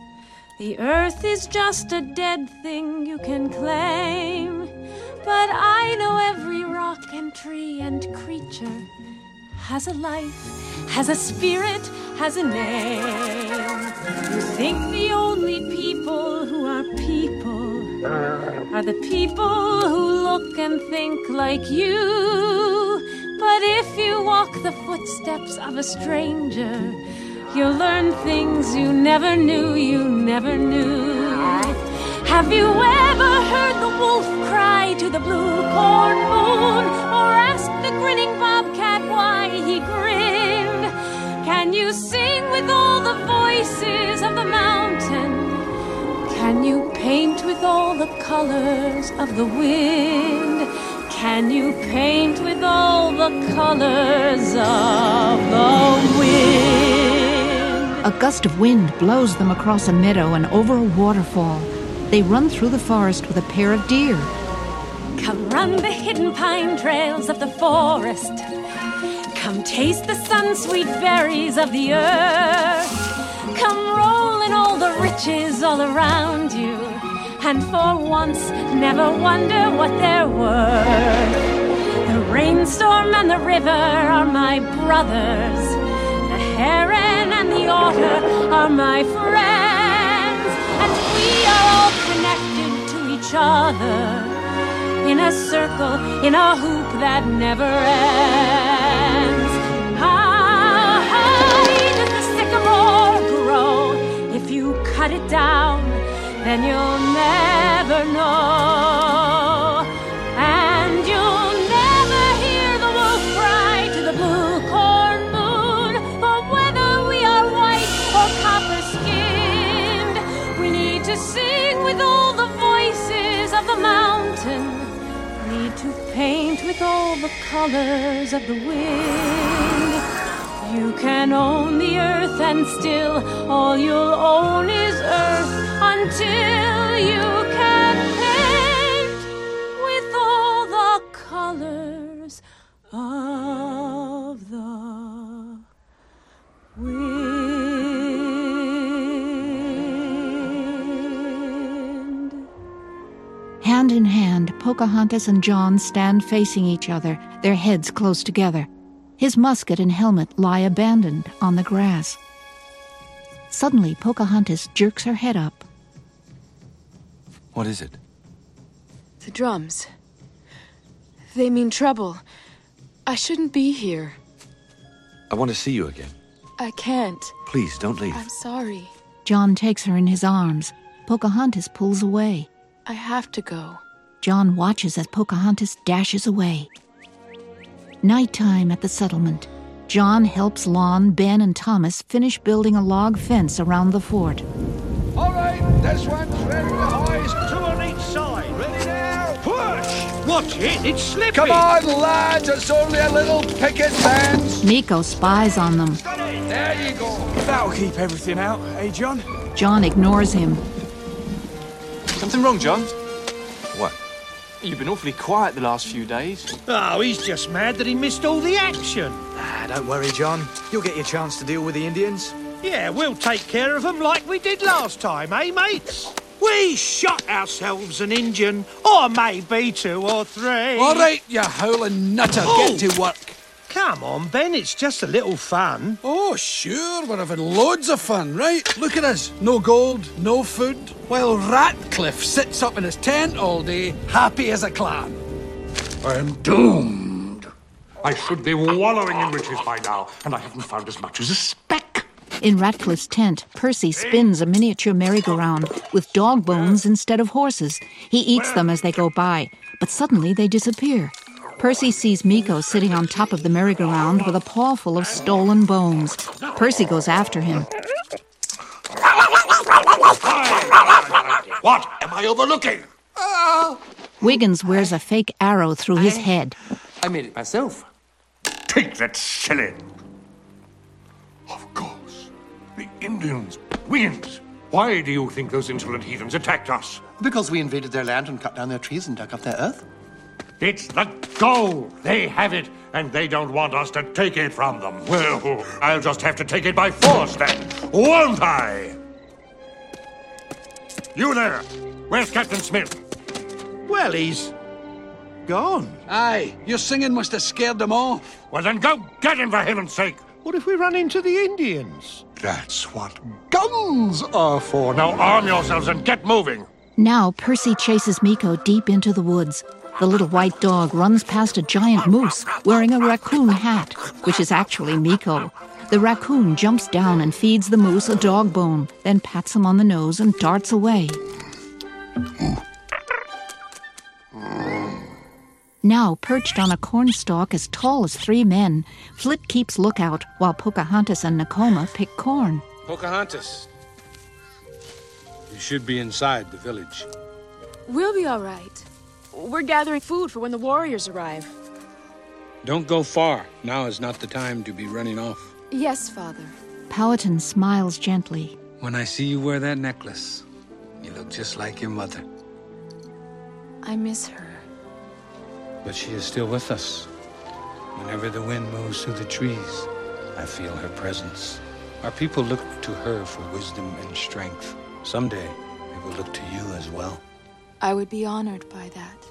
M: The earth is just a dead thing you can claim, but I know every rock and tree and creature has a life, has a spirit, has a name. You think the only people who are people are the people who look and think like you. But if you walk the footsteps of a stranger, you'll learn things you never knew, you never knew. Have you ever heard the wolf cry to the blue corn moon, or asked the grinning bobcat why he grinned? Can you sing with all the voices of the mountain? Can you paint with all the colors of the wind? Can you paint with all the colors of the wind?
A: A gust of wind blows them across a meadow and over a waterfall. They run through the forest with a pair of deer.
M: Come run the hidden pine trails of the forest. Come taste the sun-sweet berries of the earth. Come roll in all the riches all around you, and for once never wonder what they're worth. The rainstorm and the river are my brothers. The heron and the otter are my friends, and we are all connected to each other in a circle, in a hoop that never ends. How high does the sycamore grow? If you cut it down, then you'll never know. And you'll never hear the wolf cry to the blue corn moon. For whether we are white or copper-skinned, we need to sing with all the voices of the mountain. Need to paint with all the colors of the wind. You can own the earth, and still all you'll own is earth, until you can paint with all the colors of the wind.
A: Hand in hand, Pocahontas and John stand facing each other, their heads close together. His musket and helmet lie abandoned on the grass. Suddenly, Pocahontas jerks her head up.
P: What is it?
H: The drums. They mean trouble. I shouldn't be here.
P: I want to see you again.
H: I can't.
P: Please, don't leave.
H: I'm sorry.
A: John takes her in his arms. Pocahontas pulls away.
H: I have to go.
A: John watches as Pocahontas dashes away. Nighttime at the settlement. John helps Lon, Ben, and Thomas finish building a log fence around the fort.
D: All right, this one's ready to hoist. Two on each side. Ready now? Push!
Q: Watch it, it's slipping.
D: Come on, lads, it's only a little picket fence.
A: Miko spies on them.
D: There you go.
E: That'll keep everything out, eh, John?
A: John ignores him.
E: Something wrong, John?
P: What?
E: You've been awfully quiet the last few days.
Q: Oh, he's just mad that he missed all the action.
E: Ah, don't worry, John. You'll get your chance to deal with the Indians.
Q: Yeah, we'll take care of them like we did last time, eh, mates? We shot ourselves an Indian, or maybe two or three.
R: All right, you howling nutter,
Q: Oh!
R: get to work.
Q: Come on, Ben, it's just a little fun.
R: Oh, sure, we're having loads of fun, right? Look at us. No gold, no food, while Ratcliffe sits up in his tent all day, happy as a clam.
I: I'm doomed. I should be wallowing in riches by now, and I haven't found as much as a speck.
A: In Ratcliffe's tent, Percy spins a miniature merry-go-round with dog bones instead of horses. He eats them as they go by, but suddenly they disappear. Percy sees Miko sitting on top of the merry-go-round with a paw full of stolen bones. Percy goes after him.
I: What am I overlooking?
A: Wiggins wears a fake arrow through his head.
S: I made it myself.
I: Take that silly. Of course. The Indians. Wiggins. Why do you think those insolent heathens attacked us?
J: Because we invaded their land and cut down their trees and dug up their earth.
I: It's the gold. They have it, and they don't want us to take it from them. Well, I'll just have to take it by force then, won't I? You there! Where's Captain Smith?
Q: Well, he's gone.
R: Aye, your singing must have scared them off.
I: Well, then go get him, for heaven's sake!
Q: What if we run into the Indians?
I: That's what guns are for. Now arm yourselves and get moving.
A: Now Percy chases Miko deep into the woods. The little white dog runs past a giant moose wearing a raccoon hat, which is actually Miko. The raccoon jumps down and feeds the moose a dog bone, then pats him on the nose and darts away. Now, perched on a cornstalk as tall as three men, Flit keeps lookout while Pocahontas and Nakoma pick corn.
K: Pocahontas, you should be inside the village.
H: We'll be all right. We're gathering food for when the warriors arrive.
K: Don't go far. Now is not the time to be running off.
L: Yes, Father.
A: Powhatan smiles gently.
K: When I see you wear that necklace, you look just like your mother.
L: I miss her.
K: But she is still with us. Whenever the wind moves through the trees, I feel her presence. Our people look to her for wisdom and strength. Someday, they will look to you as well.
L: I would be honored by that.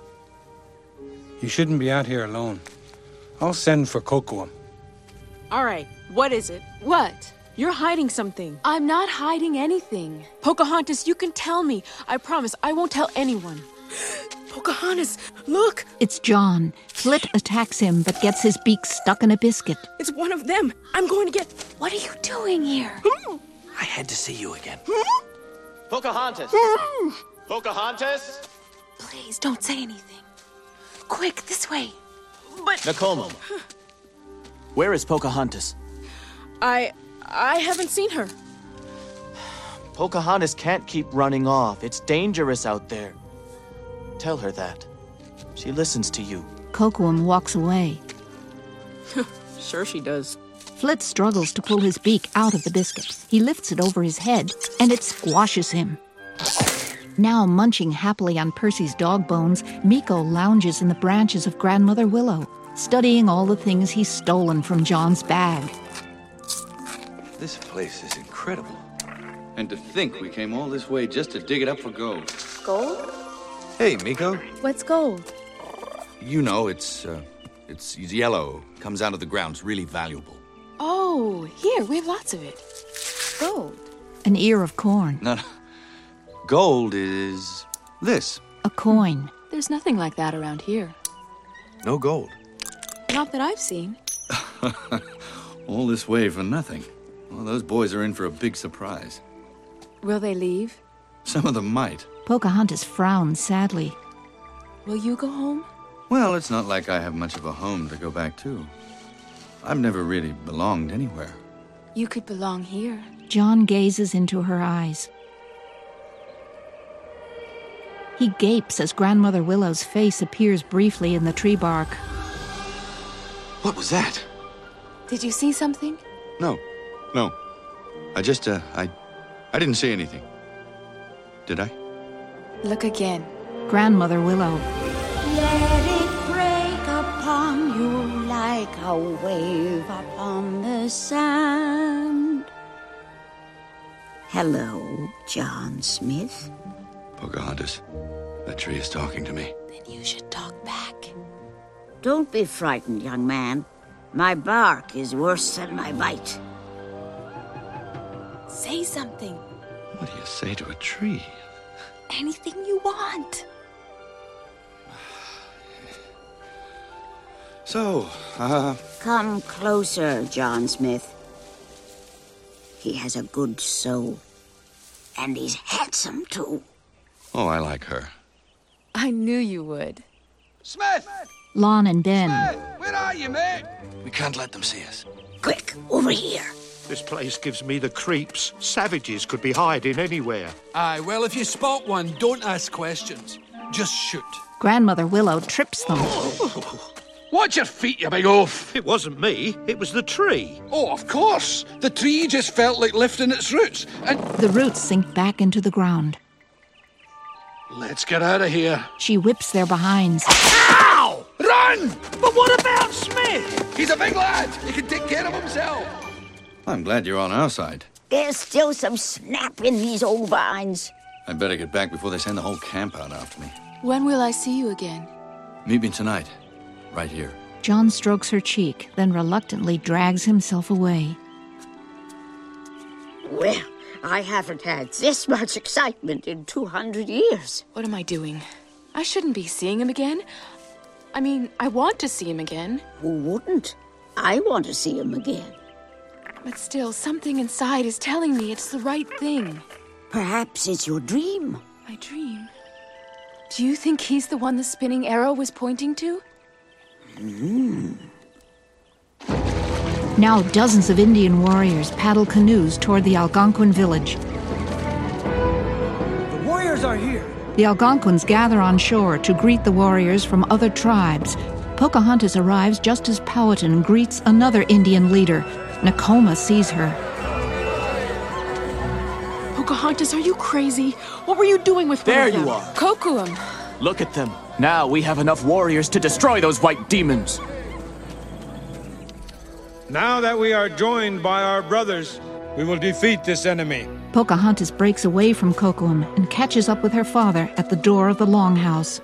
K: You shouldn't be out here alone. I'll send for Kocoum.
H: All right, what is it?
L: What?
H: You're hiding something.
L: I'm not hiding anything.
H: Pocahontas, you can tell me. I promise I won't tell anyone. Pocahontas, look!
A: It's John. Flit attacks him but gets his beak stuck in a biscuit.
H: It's one of them. I'm going to get...
L: What are you doing here?
E: I had to see you again. Pocahontas! Pocahontas!
L: Please, don't say anything. Quick, this way.
H: But...
E: Nakoma. Where is Pocahontas?
H: I... I haven't seen her.
E: Pocahontas can't keep running off. It's dangerous out there. Tell her that. She listens to you.
A: Kocoum walks away.
H: Sure she does.
A: Flit struggles to pull his beak out of the biscuit. He lifts it over his head, and it squashes him. Now munching happily on Percy's dog bones, Miko lounges in the branches of Grandmother Willow, studying all the things he's stolen from John's bag.
P: This place is incredible. And to think we came all this way just to dig it up for gold.
L: Gold?
P: Hey, Miko.
L: What's gold?
P: You know, it's, uh, it's yellow. Comes out of the ground. It's really valuable.
H: Oh, here, we have lots of it.
L: Gold?
A: An ear of corn.
P: No, no. Gold is this.
A: A coin.
L: There's nothing like that around here.
P: No gold.
H: Not that I've seen.
P: All this way for nothing. Well, those boys are in for a big surprise.
L: Will they leave?
P: Some of them might.
A: Pocahontas frowns sadly.
L: Will you go home?
P: Well, it's not like I have much of a home to go back to. I've never really belonged anywhere.
L: You could belong here.
A: John gazes into her eyes. He gapes as Grandmother Willow's face appears briefly in the tree bark.
P: What was that?
L: Did you see something?
P: No, no. I just, uh, I, I didn't see anything. Did I?
L: Look again.
A: Grandmother Willow.
N: Let it break upon you like a wave upon the sand. Hello, John Smith.
P: Pocahontas, that tree is talking to me.
L: Then you should talk back.
N: Don't be frightened, young man. My bark is worse than my bite.
L: Say something.
P: What do you say to a tree?
L: Anything you want.
P: So, uh...
N: Come closer, John Smith. He has a good soul. And he's handsome, too.
P: Oh, I like her.
L: I knew you would.
R: Smith!
A: Lon and Ben.
R: Smith! Where are you, mate?
P: We can't let them see us.
N: Quick, over here.
Q: This place gives me the creeps. Savages could be hiding anywhere.
R: Aye, well, if you spot one, don't ask questions. Just shoot.
A: Grandmother Willow trips them.
R: Watch your feet, you big oaf.
Q: It wasn't me. It was the tree.
R: Oh, of course. The tree just felt like lifting its roots, and...
A: The roots sink back into the ground.
R: Let's get out of here.
A: She whips their behinds.
R: Ow! Run!
Q: But what about Smith?
R: He's a big lad. He can take care of himself.
P: I'm glad you're on our side.
N: There's still some snap in these old vines.
P: I better get back before they send the whole camp out after me.
H: When will I see you again?
P: Meet me tonight, right here.
A: John strokes her cheek, then reluctantly drags himself away.
N: Well, I haven't had this much excitement in two hundred years.
H: What am I doing? I shouldn't be seeing him again. I mean, I want to see him again.
N: Who wouldn't? I want to see him again.
H: But still, something inside is telling me it's the right thing.
N: Perhaps it's your dream.
H: My dream? Do you think he's the one the spinning arrow was pointing to?
N: Hmm.
A: Now dozens of Indian warriors paddle canoes toward the Algonquin village.
Q: The warriors are here.
A: The Algonquins gather on shore to greet the warriors from other tribes. Pocahontas arrives just as Powhatan greets another Indian leader. Nakoma sees her.
H: Pocahontas, are you crazy? What were you doing with
E: There
H: one of them?
E: you are.
H: Kocoum.
E: Look at them. Now we have enough warriors to destroy those white demons.
K: Now that we are joined by our brothers, we will defeat this enemy.
A: Pocahontas breaks away from Kocoum and catches up with her father at the door of the longhouse.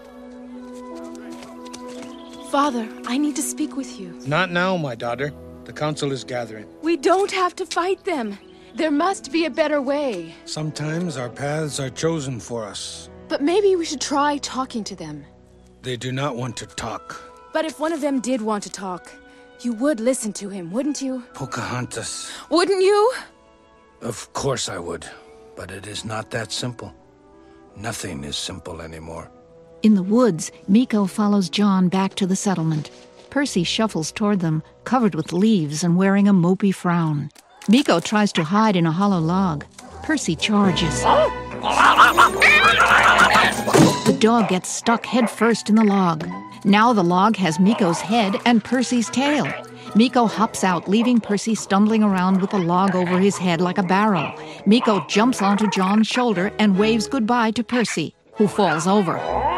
L: Father, I need to speak with you.
K: Not now, my daughter. The council is gathering.
L: We don't have to fight them. There must be a better way.
K: Sometimes our paths are chosen for us.
L: But maybe we should try talking to them.
K: They do not want to talk.
L: But if one of them did want to talk, you would listen to him, wouldn't you?
K: Pocahontas.
L: Wouldn't you?
K: Of course I would. But it is not that simple. Nothing is simple anymore.
A: In the woods, Miko follows John back to the settlement. Percy shuffles toward them, covered with leaves and wearing a mopey frown. Miko tries to hide in a hollow log. Percy charges. The dog gets stuck headfirst in the log. Now the log has Miko's head and Percy's tail. Miko hops out, leaving Percy stumbling around with the log over his head like a barrel. Miko jumps onto John's shoulder and waves goodbye to Percy, who falls over.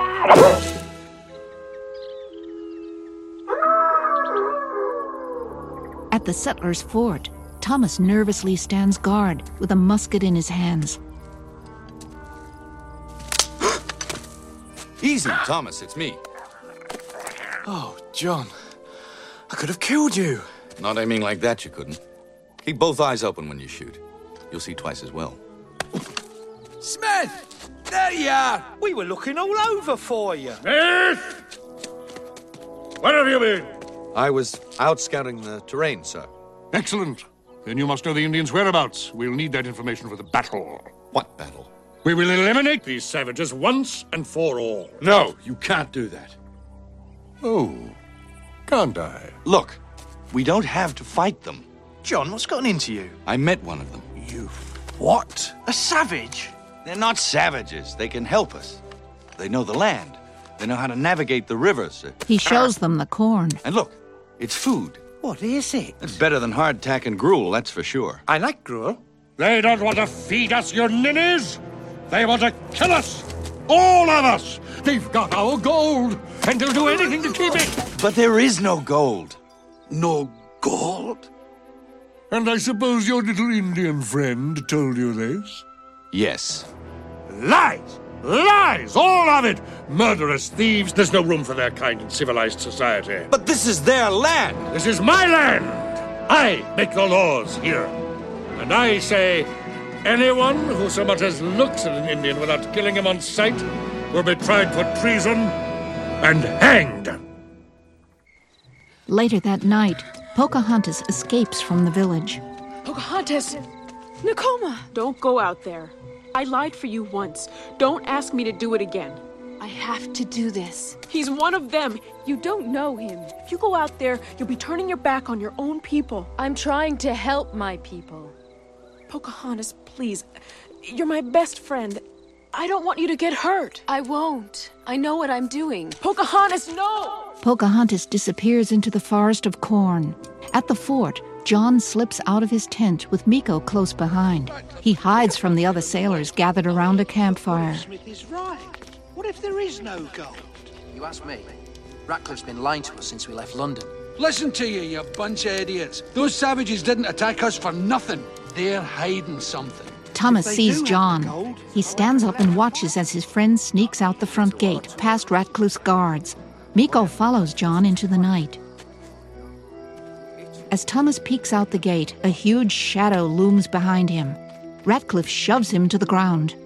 A: At the settlers' fort, Thomas nervously stands guard with a musket in his hands.
P: Easy, Thomas, it's me.
E: Oh, John. I could have killed you.
P: Not aiming like that, you couldn't. Keep both eyes open when you shoot. You'll see twice as well.
Q: Smith! There you are! We were looking all over for you.
I: Smith! Where have you been?
P: I was out scouting the terrain, sir.
I: Excellent. Then you must know the Indians' whereabouts. We'll need that information for the battle.
P: What battle?
I: We will eliminate these savages once and for all.
P: No, you can't do that.
I: Oh, can't I?
P: Look, we don't have to fight them.
E: John, what's gotten into you?
P: I met one of them.
I: You what?
E: A savage?
P: They're not savages. They can help us. They know the land. They know how to navigate the rivers.
A: He shows them the corn.
P: And look, it's food.
Q: What is it?
P: It's better than hardtack and gruel, that's for sure.
Q: I like gruel.
I: They don't want to feed us, you ninnies. They want to kill us. All of us. They've got our gold, and they'll do anything to keep it.
P: But there is no gold.
I: No gold? And I suppose your little Indian friend told you this?
P: Yes.
I: Lies! Lies! All of it! Murderous thieves. There's no room for their kind in civilized society.
P: But this is their land.
I: This is my land. I make the laws here. And I say, anyone who so much as looks at an Indian without killing him on sight will be tried for treason and hanged.
A: Later that night, Pocahontas escapes from the village.
H: Pocahontas! Nakoma! Don't go out there. I lied for you once. Don't ask me to do it again.
L: I have to do this.
H: He's one of them.
L: You don't know him.
H: If you go out there, you'll be turning your back on your own people.
L: I'm trying to help my people.
H: Pocahontas, please. You're my best friend. I don't want you to get hurt.
L: I won't. I know what I'm doing.
H: Pocahontas, no!
A: Pocahontas disappears into the forest of corn. At the fort, John slips out of his tent with Miko close behind. He hides from the other sailors gathered around a campfire.
Q: Smith is right. What if there is no gold?
S: You ask me. Ratcliffe's been lying to us since we left London.
R: Listen to you, you bunch of idiots. Those savages didn't attack us for nothing. They're hiding something.
A: Thomas
Q: If they
A: sees
Q: do have
A: John.
Q: the gold,
A: He stands up and watches as his friend sneaks out the front gate, past Ratcliffe's guards. Miko follows John into the night. As Thomas peeks out the gate, a huge shadow looms behind him. Ratcliffe shoves him to the ground.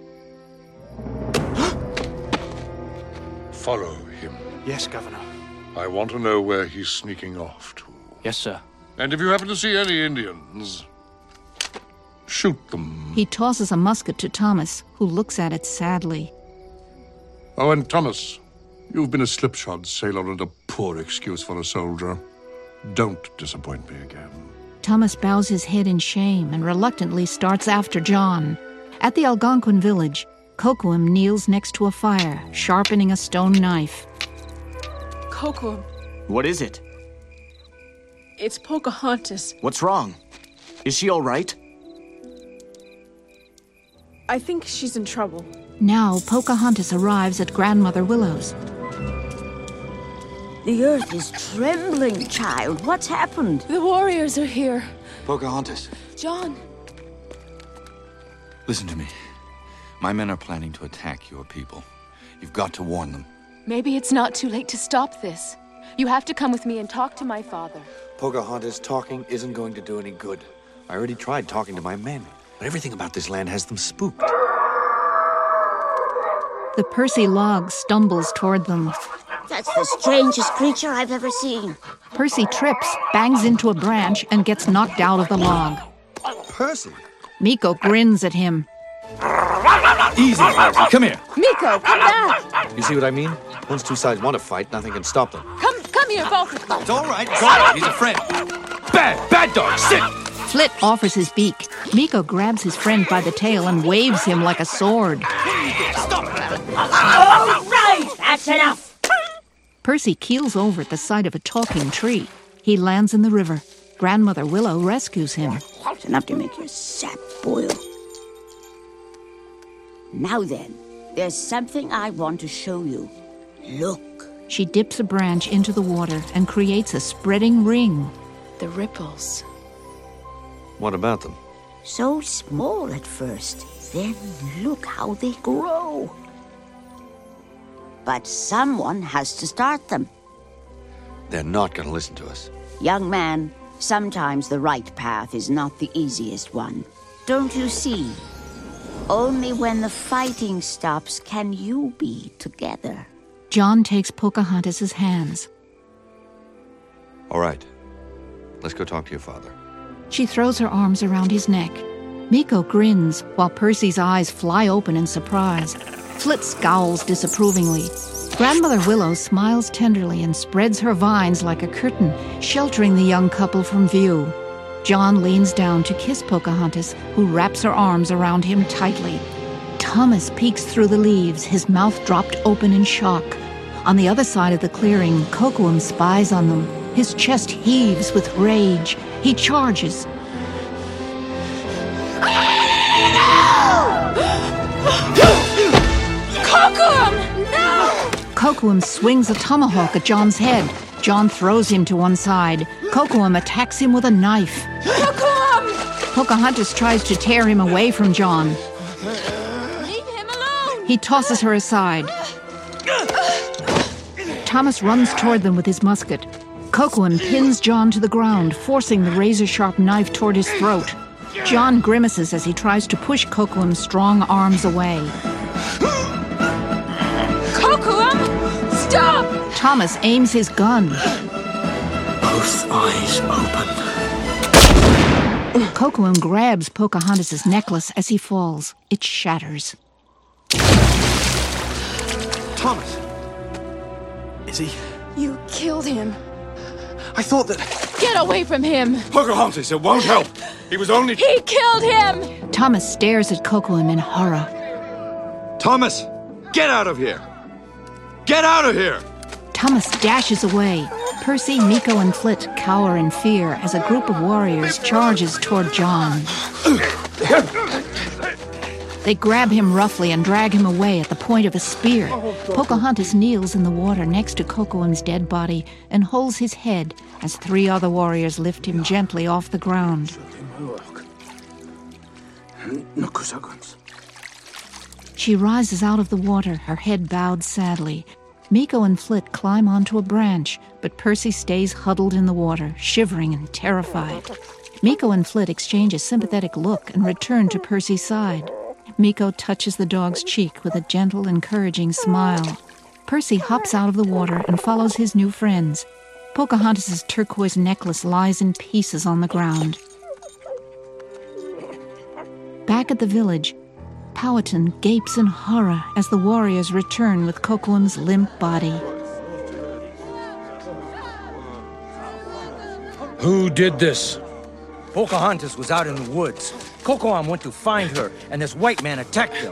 I: Follow him.
E: Yes, Governor.
I: I want to know where he's sneaking off to.
E: Yes, sir.
I: And if you happen to see any Indians, shoot them.
A: He tosses a musket to Thomas, who looks at it sadly.
I: Oh, and Thomas, you've been a slipshod sailor and a poor excuse for a soldier. Don't disappoint me again.
A: Thomas bows his head in shame and reluctantly starts after John. At the Algonquin village, Kocoum kneels next to a fire, sharpening a stone knife.
H: Kocoum,
E: What is it?
H: it's Pocahontas.
E: What's wrong? Is she all right?
H: I think she's in trouble.
A: Now, Pocahontas arrives at Grandmother Willow's.
N: The earth is trembling, child. What's happened?
M: The warriors are here.
P: Pocahontas,
M: John.
P: listen to me. My men are planning to attack your people. You've got to warn them.
M: Maybe it's not too late to stop this. You have to come with me and talk to my father.
T: Pocahontas, talking isn't going to do any good. I already tried talking to my men, but everything about this land has them spooked.
A: The Percy log stumbles toward them.
N: That's the strangest creature I've ever seen.
A: Percy trips, bangs into a branch, and gets knocked out of the log.
T: Percy?
A: Miko grins at him.
T: Easy, Percy. Come here.
M: Miko, come back!
T: You see what I mean? Once two sides want to fight, nothing can stop them.
M: Come, come here, both of you.
T: It's all right. Got it. He's a friend. Bad, bad dog. Sit.
A: Flit offers his beak. Miko grabs his friend by the tail and waves him like a sword.
N: All right, that's enough.
A: Percy keels over at the sight of a talking tree. He lands in the river. Grandmother Willow rescues him.
N: It's enough to make your sap boil. Now then, there's something I want to show you. Look.
A: She dips a branch into the water and creates a spreading ring.
H: The ripples.
T: What about them?
N: So small at first, then look how they grow. But someone has to start them.
T: They're not going to listen to us.
N: Young man, sometimes the right path is not the easiest one. Don't you see? Only when the fighting stops can you be together.
A: John takes Pocahontas' hands.
T: All right. Let's go talk to your father.
A: She throws her arms around his neck. Miko grins, while Percy's eyes fly open in surprise. Flit scowls disapprovingly. Grandmother Willow smiles tenderly and spreads her vines like a curtain, sheltering the young couple from view. John leans down to kiss Pocahontas, who wraps her arms around him tightly. Thomas peeks through the leaves, his mouth dropped open in shock. On the other side of the clearing, Kocoum spies on them. His chest heaves with rage. He charges.
M: Kocoum! No!
A: Kocoum swings a tomahawk at John's head. John throws him to one side. Kocoum attacks him with a knife.
M: Kocoum!
A: Pocahontas tries to tear him away from John.
M: Leave him alone!
A: He tosses her aside. Thomas runs toward them with his musket. Kocoum pins John to the ground, forcing the razor-sharp knife toward his throat. John grimaces as he tries to push Kocoum's strong arms away.
M: Kocoum! Stop!
A: Thomas aims his gun.
C: Both eyes open.
A: Kocoum grabs Pocahontas' necklace as he falls. It shatters.
T: Thomas! Is he?
H: You killed him.
T: I thought that...
M: Get away from him!
I: Pocahontas, it won't help. He was only...
M: He killed him!
A: Thomas stares at Kocoum in horror.
T: Thomas! Get out of here! Get out of here!
A: Thomas dashes away. Percy, Miko, and Flit cower in fear as a group of warriors charges toward John. They grab him roughly and drag him away at the point of a spear. Pocahontas kneels in the water next to Kocoum's dead body and holds his head as three other warriors lift him gently off the ground.
C: Nokusaguns.
A: She rises out of the water, her head bowed sadly. Miko and Flit climb onto a branch, but Percy stays huddled in the water, shivering and terrified. Miko and Flit exchange a sympathetic look and return to Percy's side. Miko touches the dog's cheek with a gentle, encouraging smile. Percy hops out of the water and follows his new friends. Pocahontas' turquoise necklace lies in pieces on the ground. Back at the village, Powhatan gapes in horror as the warriors return with Kocoum's limp body.
K: Who did this?
U: Pocahontas was out in the woods. Kocoum went to find her, and this white man attacked them.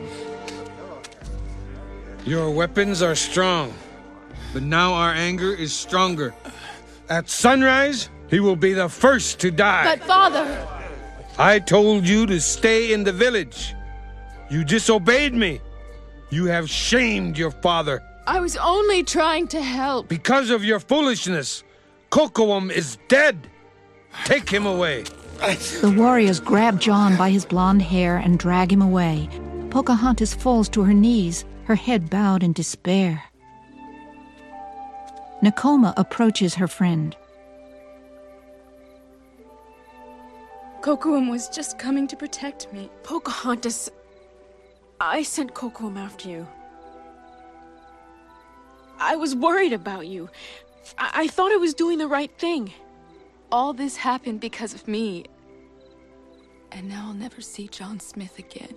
K: Your weapons are strong, but now our anger is stronger. At sunrise, he will be the first to die.
L: But, Father...
K: I told you to stay in the village. You disobeyed me. You have shamed your father.
L: I was only trying to help.
K: Because of your foolishness, Kocoum is dead. Take him away.
A: The warriors grab John by his blonde hair and drag him away. Pocahontas falls to her knees, her head bowed in despair. Nakoma approaches her friend.
L: Kocoum was just coming to protect me.
H: Pocahontas, I sent Kocoum after you. I was worried about you. I, I thought I was doing the right thing.
L: All this happened because of me. And now I'll never see John Smith again.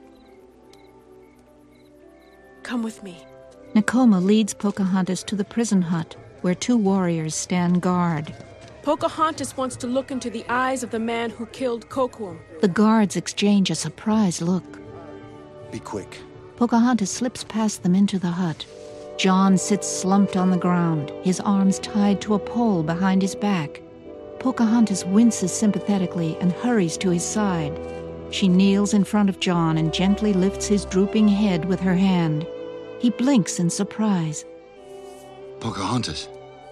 H: Come with me.
A: Nakoma leads Pocahontas to the prison hut, where two warriors stand guard.
H: Pocahontas wants to look into the eyes of the man who killed Kocoum.
A: The guards exchange a surprised look.
P: Be quick.
A: Pocahontas slips past them into the hut. John sits slumped on the ground, his arms tied to a pole behind his back. Pocahontas winces sympathetically and hurries to his side. She kneels in front of John and gently lifts his drooping head with her hand. He blinks in surprise.
T: Pocahontas.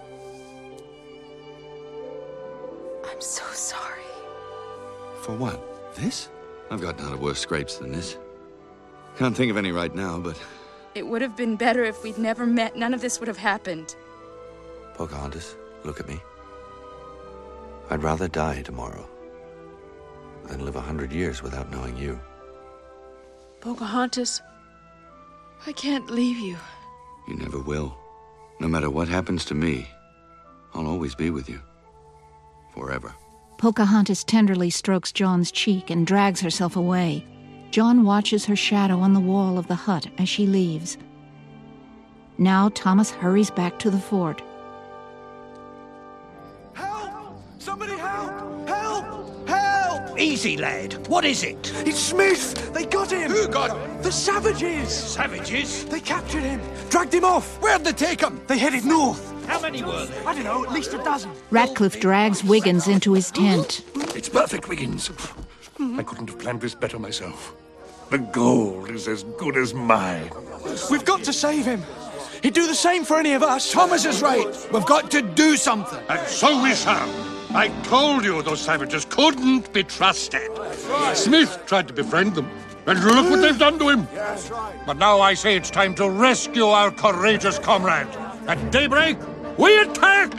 L: I'm so sorry.
T: For what? This? I've gotten out of worse scrapes than this. Can't think of any right now, but...
L: It would have been better if we'd never met. None of this would have happened.
T: Pocahontas, look at me. I'd rather die tomorrow than live a hundred years without knowing you.
H: Pocahontas,
L: I can't leave you.
T: You never will. No matter what happens to me, I'll always be with you. Forever.
A: Pocahontas tenderly strokes John's cheek and drags herself away. John watches her shadow on the wall of the hut as she leaves. Now Thomas hurries back to the fort.
Q: Somebody help! Help! Help! Easy, lad. What is it?
E: It's Smith! They got him!
Q: Who got him?
E: The savages!
Q: Savages?
E: They captured him! Dragged him off!
R: Where'd they take him?
E: They headed north!
Q: How many were there?
E: I don't know, at least a dozen.
A: Ratcliffe drags Wiggins into his tent.
I: It's perfect, Wiggins. I couldn't have planned this better myself. The gold is as good as mine.
E: We've got to save him. He'd do the same for any of us.
R: Thomas is right. We've got to do something.
I: And so we shall. I told you those savages couldn't be trusted. Smith tried to befriend them, and look what they've done to him. But now I say it's time to rescue our courageous comrade. At daybreak, we attack!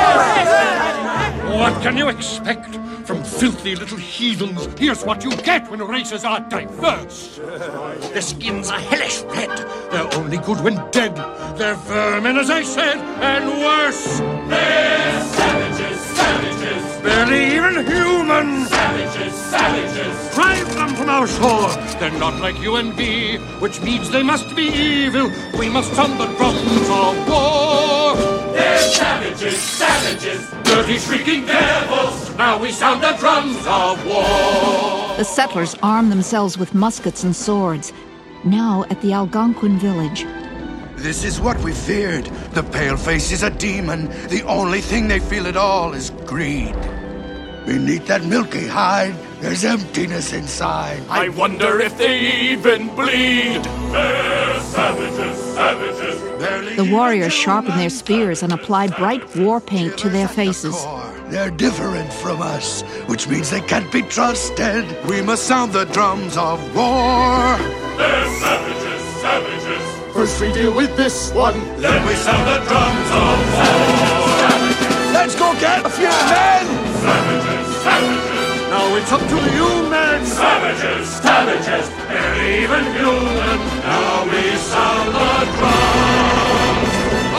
I: What can you expect from filthy little heathens? Here's what you get when races are diverse. Their skins are hellish red. They're only good when dead. They're vermin, as I said, and worse.
B: They're savages, savages.
I: Barely even human.
B: Savages, savages.
I: Drive them from our shore. They're not like you and me, which means they must be evil. We must sound the drums of war.
B: They're savages, savages. Dirty, shrieking devils. Now we sound the drums of war.
A: The settlers arm themselves with muskets and swords. Now at the Algonquin village.
C: This is what we feared. The paleface is a demon. The only thing they feel at all is greed. Beneath that milky hide, there's emptiness inside.
B: I wonder if they even bleed. They're savages, savages.
A: The warriors sharpen their spears and apply bright war paint to their faces.
R: They're different from us, which means they can't be trusted.
F: We must sound the drums of war.
B: They're savages, savages.
F: First we deal with this one,
B: Then we sound the drums of war.
R: Let's go get a few men!
B: Savages, savages.
I: Now it's up to you, men.
B: Savages, savages. They're even human. Now we sound the drums.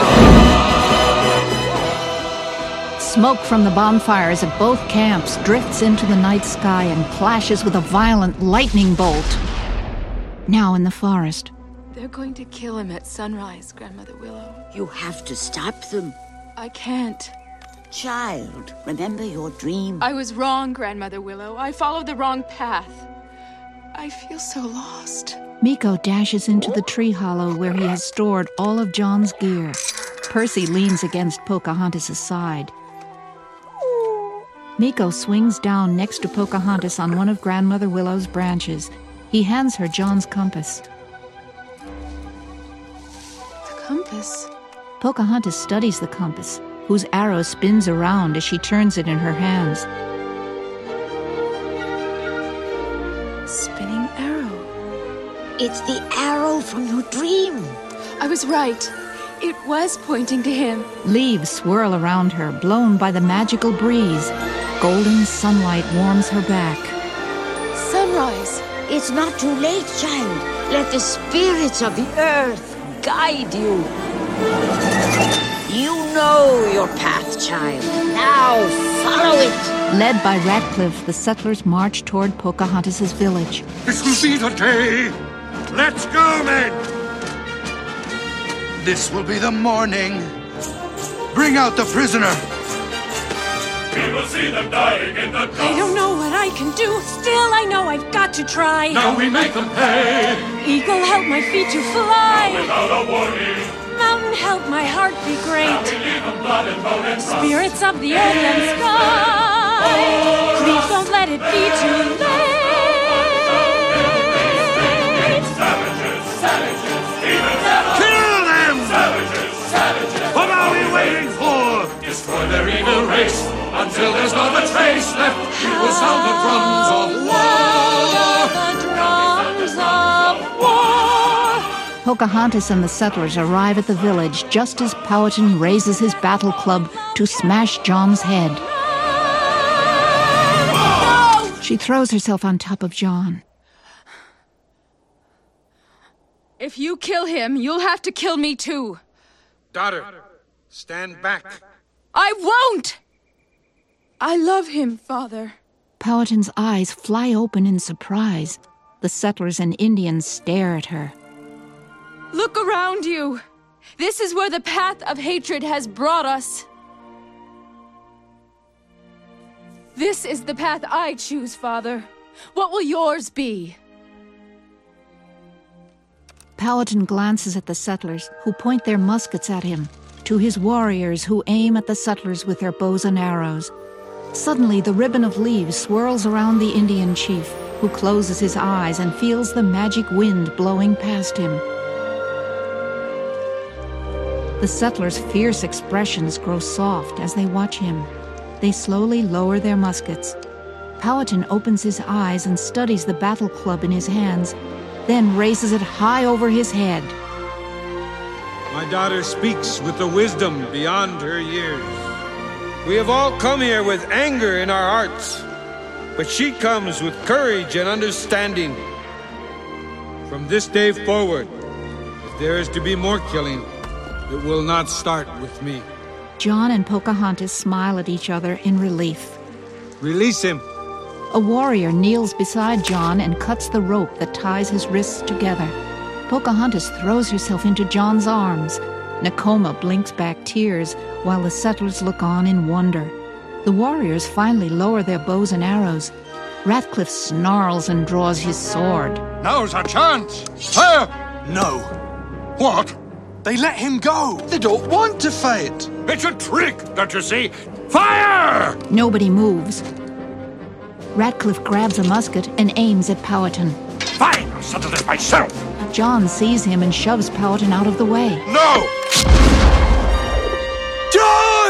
A: Smoke from the bonfires at both camps drifts into the night sky and clashes with a violent lightning bolt. Now in the forest.
L: They're going to kill him at sunrise, Grandmother Willow.
N: You have to stop them.
L: I can't.
N: Child, remember your dream.
L: I was wrong, Grandmother Willow. I followed the wrong path. I feel so lost.
A: Miko dashes into the tree hollow where he has stored all of John's gear. Percy leans against Pocahontas' side. Miko swings down next to Pocahontas on one of Grandmother Willow's branches. He hands her John's compass.
L: The compass?
A: Pocahontas studies the compass, whose arrow spins around as she turns it in her hands.
L: Spinning arrow.
N: It's the arrow from your dream.
L: I was right. It was pointing to him.
A: Leaves swirl around her, blown by the magical breeze. Golden sunlight warms her back.
L: Sunrise.
N: It's not too late, child. Let the spirits of the earth guide you. You know your path, child. Now follow it.
A: Led by Ratcliffe, the settlers march toward Pocahontas' village.
I: This will be the day. Let's go, men.
F: This will be the morning. Bring out the prisoner.
B: We will see them dying in the dust.
M: I don't know what I can do. Still, I know I've got to try.
B: Now we make them pay.
M: Eagle, help my feet to fly.
B: Now without a warning.
M: Mountain, help my heart be great.
B: Now we leave them blood and bone and rust.
M: Spirits of the earth and sky. Please don't let it be too late.
B: Savages, savages, even now.
I: Kill them!
B: Savages, savages.
I: What are we waiting for?
B: Destroy their evil race until there's not a trace left. We will sound the drums of war.
M: The drums of war.
A: Pocahontas and the settlers arrive at the village just as Powhatan raises his battle club to smash John's head.
M: No!
A: She throws herself on top of John.
L: If you kill him, you'll have to kill me too.
K: Daughter, stand back.
L: I won't! I love him, Father.
A: Powhatan's eyes fly open in surprise. The settlers and Indians stare at her.
L: Look around you. This is where the path of hatred has brought us. This is the path I choose, Father. What will yours be?
A: Powhatan glances at the settlers, who point their muskets at him, to his warriors, who aim at the settlers with their bows and arrows. Suddenly, the ribbon of leaves swirls around the Indian chief, who closes his eyes and feels the magic wind blowing past him. The settlers' fierce expressions grow soft as they watch him. They slowly lower their muskets. Powhatan opens his eyes and studies the battle club in his hands, then raises it high over his head.
K: My daughter speaks with the wisdom beyond her years. We have all come here with anger in our hearts, but she comes with courage and understanding. From this day forward, if there is to be more killing, it will not start with me.
A: John and Pocahontas smile at each other in relief.
K: Release him.
A: A warrior kneels beside John and cuts the rope that ties his wrists together. Pocahontas throws herself into John's arms. Nakoma blinks back tears while the settlers look on in wonder. The warriors finally lower their bows and arrows. Ratcliffe snarls and draws his sword.
I: Now's our chance. Fire!
E: No.
I: What?
E: They let him go.
R: They don't want to fight.
I: It's a trick, don't you see? Fire!
A: Nobody moves. Ratcliffe grabs a musket and aims at Powhatan.
I: Fine, I'll settle this myself.
A: John sees him and shoves Powhatan out of the way.
I: No!
A: John!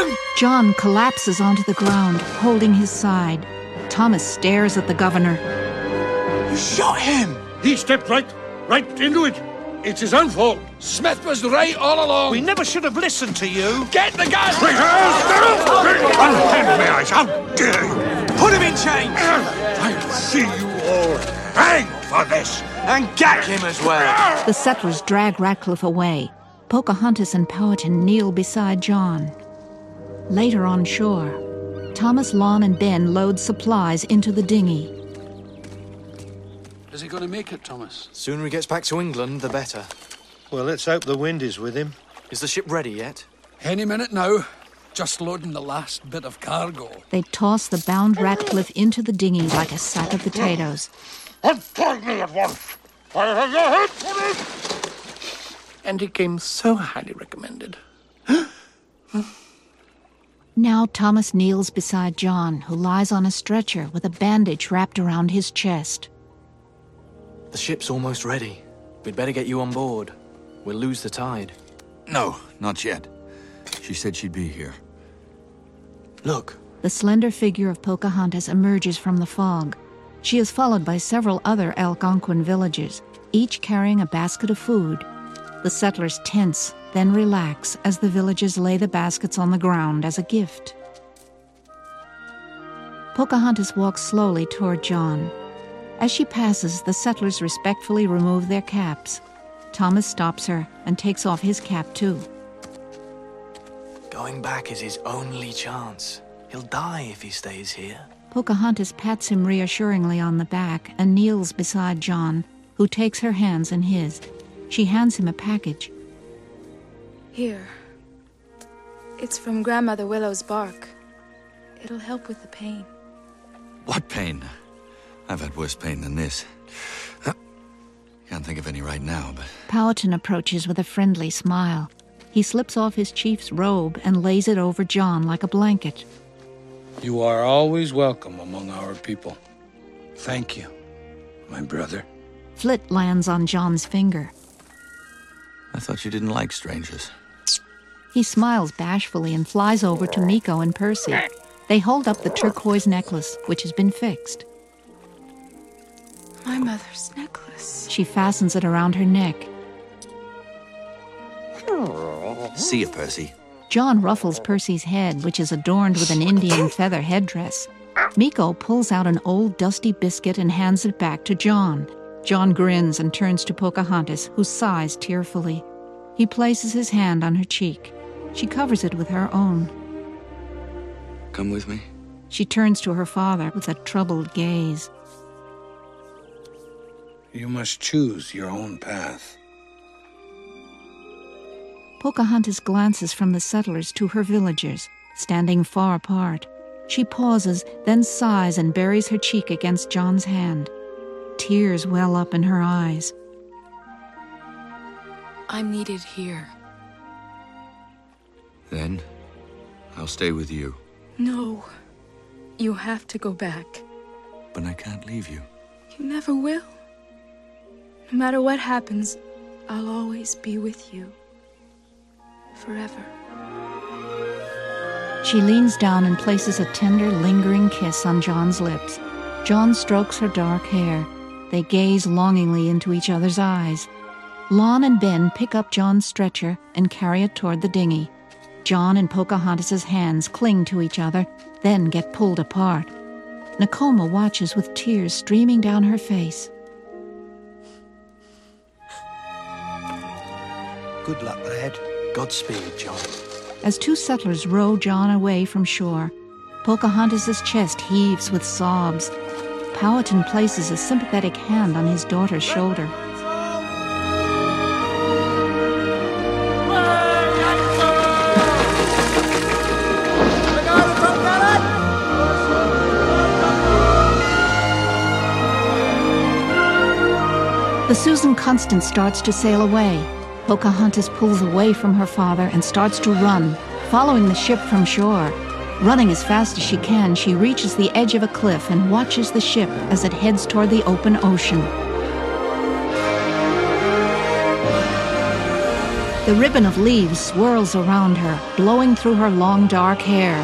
A: John collapses onto the ground, holding his side. Thomas stares at the governor.
I: You shot him! He stepped right, right into it. It's his own fault.
R: Smith was right all along.
Q: We never should have listened to you.
R: Get the gun!
I: Unhand me, I how dare you!
E: Put him in chains!
I: I'll see you all hang for this!
E: And gag him as well!
A: The settlers drag Ratcliffe away. Pocahontas and Powhatan kneel beside John. Later on shore, Thomas, Lon, and Ben load supplies into the dinghy.
R: Is he going to make it, Thomas?
E: Sooner he gets back to England, the better.
Q: Well, let's hope the wind is with him.
E: Is the ship ready yet?
R: Any minute now. Just loading the last bit of cargo.
A: They toss the bound Ratcliffe into the dinghy like a sack of potatoes.
I: Untie me at once! I have your head for it!
J: And he came so highly recommended.
A: Now Thomas kneels beside John, who lies on a stretcher with a bandage wrapped around his chest.
E: The ship's almost ready. We'd better get you on board. We'll lose the tide.
T: No, not yet. She said she'd be here.
E: Look.
A: The slender figure of Pocahontas emerges from the fog. She is followed by several other Algonquin villagers, each carrying a basket of food. The settlers tense, then relax as the villagers lay the baskets on the ground as a gift. Pocahontas walks slowly toward John. As she passes, the settlers respectfully remove their caps. Thomas stops her and takes off his cap too.
E: Going back is his only chance. He'll die if he stays here.
A: Pocahontas pats him reassuringly on the back and kneels beside John, who takes her hands in his. She hands him a package.
L: Here. It's from Grandmother Willow's bark. It'll help with the pain.
T: What pain? I've had worse pain than this. Can't think of any right now, but...
A: Powhatan approaches with a friendly smile. He slips off his chief's robe and lays it over John like a blanket.
K: You are always welcome among our people. Thank you, my brother.
A: Flit lands on John's finger.
T: I thought you didn't like strangers.
A: He smiles bashfully and flies over to Meeko and Percy. They hold up the turquoise necklace, which has been fixed.
L: My mother's necklace.
A: She fastens it around her neck.
T: See you, Percy.
A: John ruffles Percy's head, which is adorned with an Indian feather headdress. Meeko pulls out an old dusty biscuit and hands it back to John. John grins and turns to Pocahontas, who sighs tearfully. He places his hand on her cheek. She covers it with her own.
T: Come with me.
A: She turns to her father with a troubled gaze.
K: You must choose your own path.
A: Pocahontas glances from the settlers to her villagers, standing far apart. She pauses, then sighs and buries her cheek against John's hand. Tears well up in her eyes.
L: I'm needed here.
T: Then, I'll stay with you.
L: No. You have to go back.
T: But I can't leave you.
L: You never will. No matter what happens, I'll always be with you. Forever.
A: She leans down and places a tender, lingering kiss on John's lips. John strokes her dark hair. They gaze longingly into each other's eyes. Lon and Ben pick up John's stretcher and carry it toward the dinghy. John and Pocahontas's hands cling to each other, then get pulled apart. Nakoma watches with tears streaming down her face.
Q: Good luck, lad.
E: Godspeed, John.
A: As two settlers row John away from shore, Pocahontas's chest heaves with sobs. Powhatan places a sympathetic hand on his daughter's shoulder. The Susan Constant starts to sail away. Pocahontas pulls away from her father and starts to run, following the ship from shore. Running as fast as she can, she reaches the edge of a cliff and watches the ship as it heads toward the open ocean. The ribbon of leaves swirls around her, blowing through her long dark hair.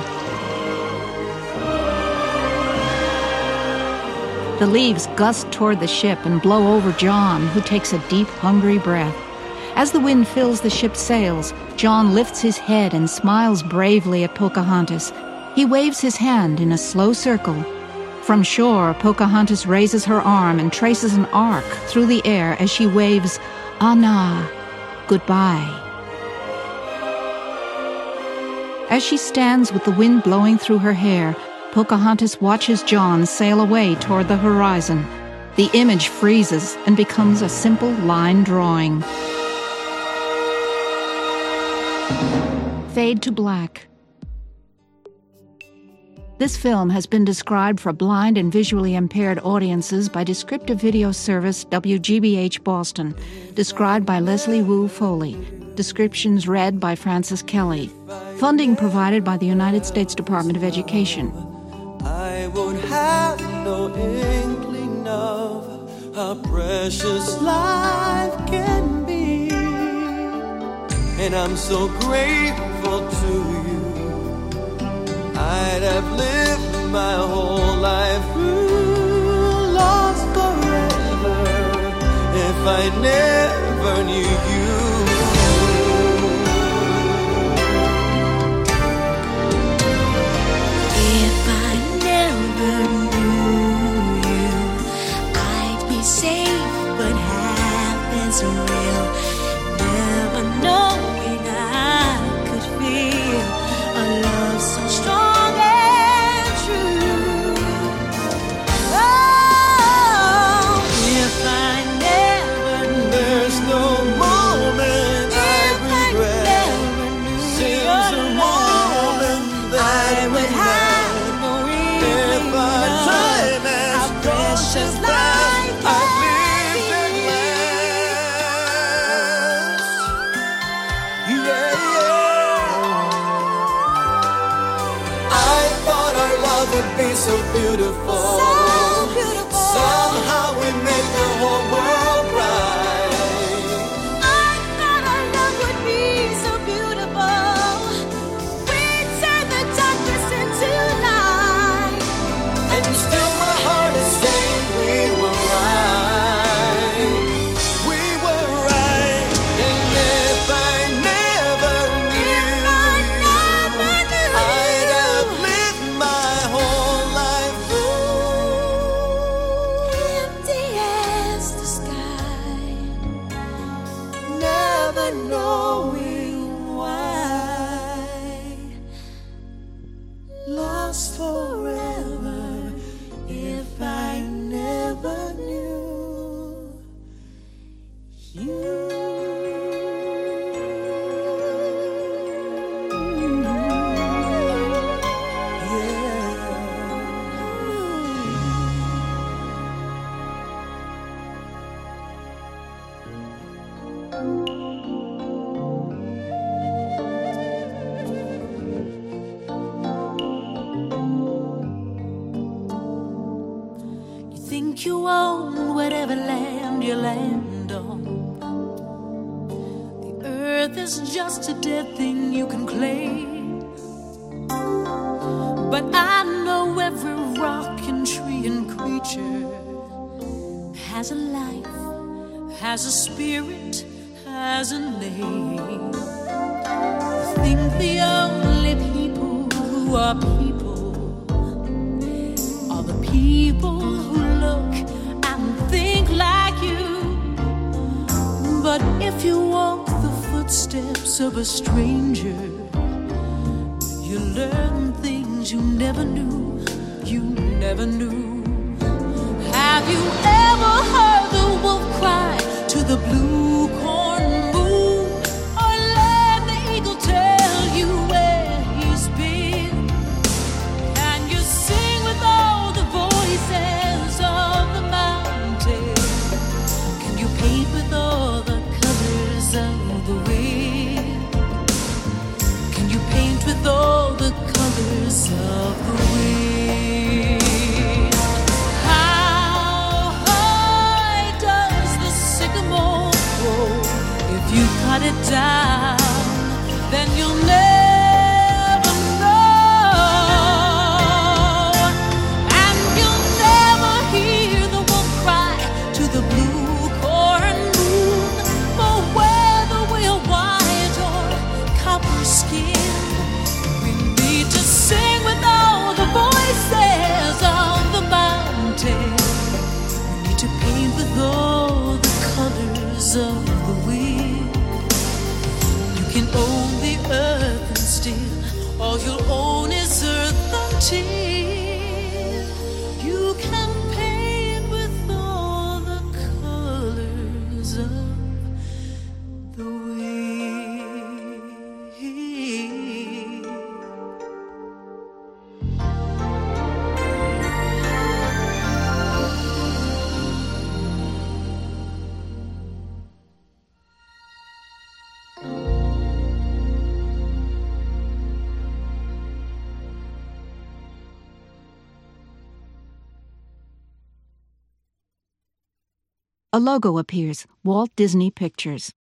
A: The leaves gust toward the ship and blow over John, who takes a deep, hungry breath. As the wind fills the ship's sails, John lifts his head and smiles bravely at Pocahontas. He waves his hand in a slow circle. From shore, Pocahontas raises her arm and traces an arc through the air as she waves, "Ana," goodbye. As she stands with the wind blowing through her hair, Pocahontas watches John sail away toward the horizon. The image freezes and becomes a simple line drawing. Fade to black. This film has been described for blind and visually impaired audiences by descriptive video service W G B H Boston, described by Leslie Wu Foley, descriptions read by Francis Kelly, funding provided by the United States Department of Education.
G: I would have no inkling of how precious life can be, and I'm so grateful to you. I'd have lived my whole life through, lost forever, if I never knew you.
V: If I never knew you, I'd be safe but half as real, never knowing I could feel a love so strong.
G: So beautiful, so beautiful. Somehow we make the whole world bright.
V: I thought our love would be so beautiful. We'd turn the darkness into light.
G: And still my heart is saying we were right. We were right. And if I never knew, if I never knew, I'd have lived my whole knowing why, lost forever, if I never knew you.
V: You own whatever land you land on. The earth is just a dead thing you can claim. But I know every rock and tree and creature has a life, has a spirit, has a name. I think the only people who are people are the people who look and think like you. But if you walk the footsteps of a stranger, you learn things you never knew, you never knew. Have you ever heard the wolf cry to the blue corn moon, or let the eagle tell you where he's been? Can you sing with all the voices of the mountain? Can you paint with all the colors of the wind? Can you paint with all the colors of the wind? How high does the sycamore grow? cut it down, then you'll never know. And you'll never hear the wolf cry to the blue corn moon. For whether we're white or copper skin, we need to sing with all the voices of the mountain. We need to paint with all the colors of the wind. You can own the earth and still all you'll own is earth until you can paint with all the colors of the wind.
A: A logo appears, Walt Disney Pictures.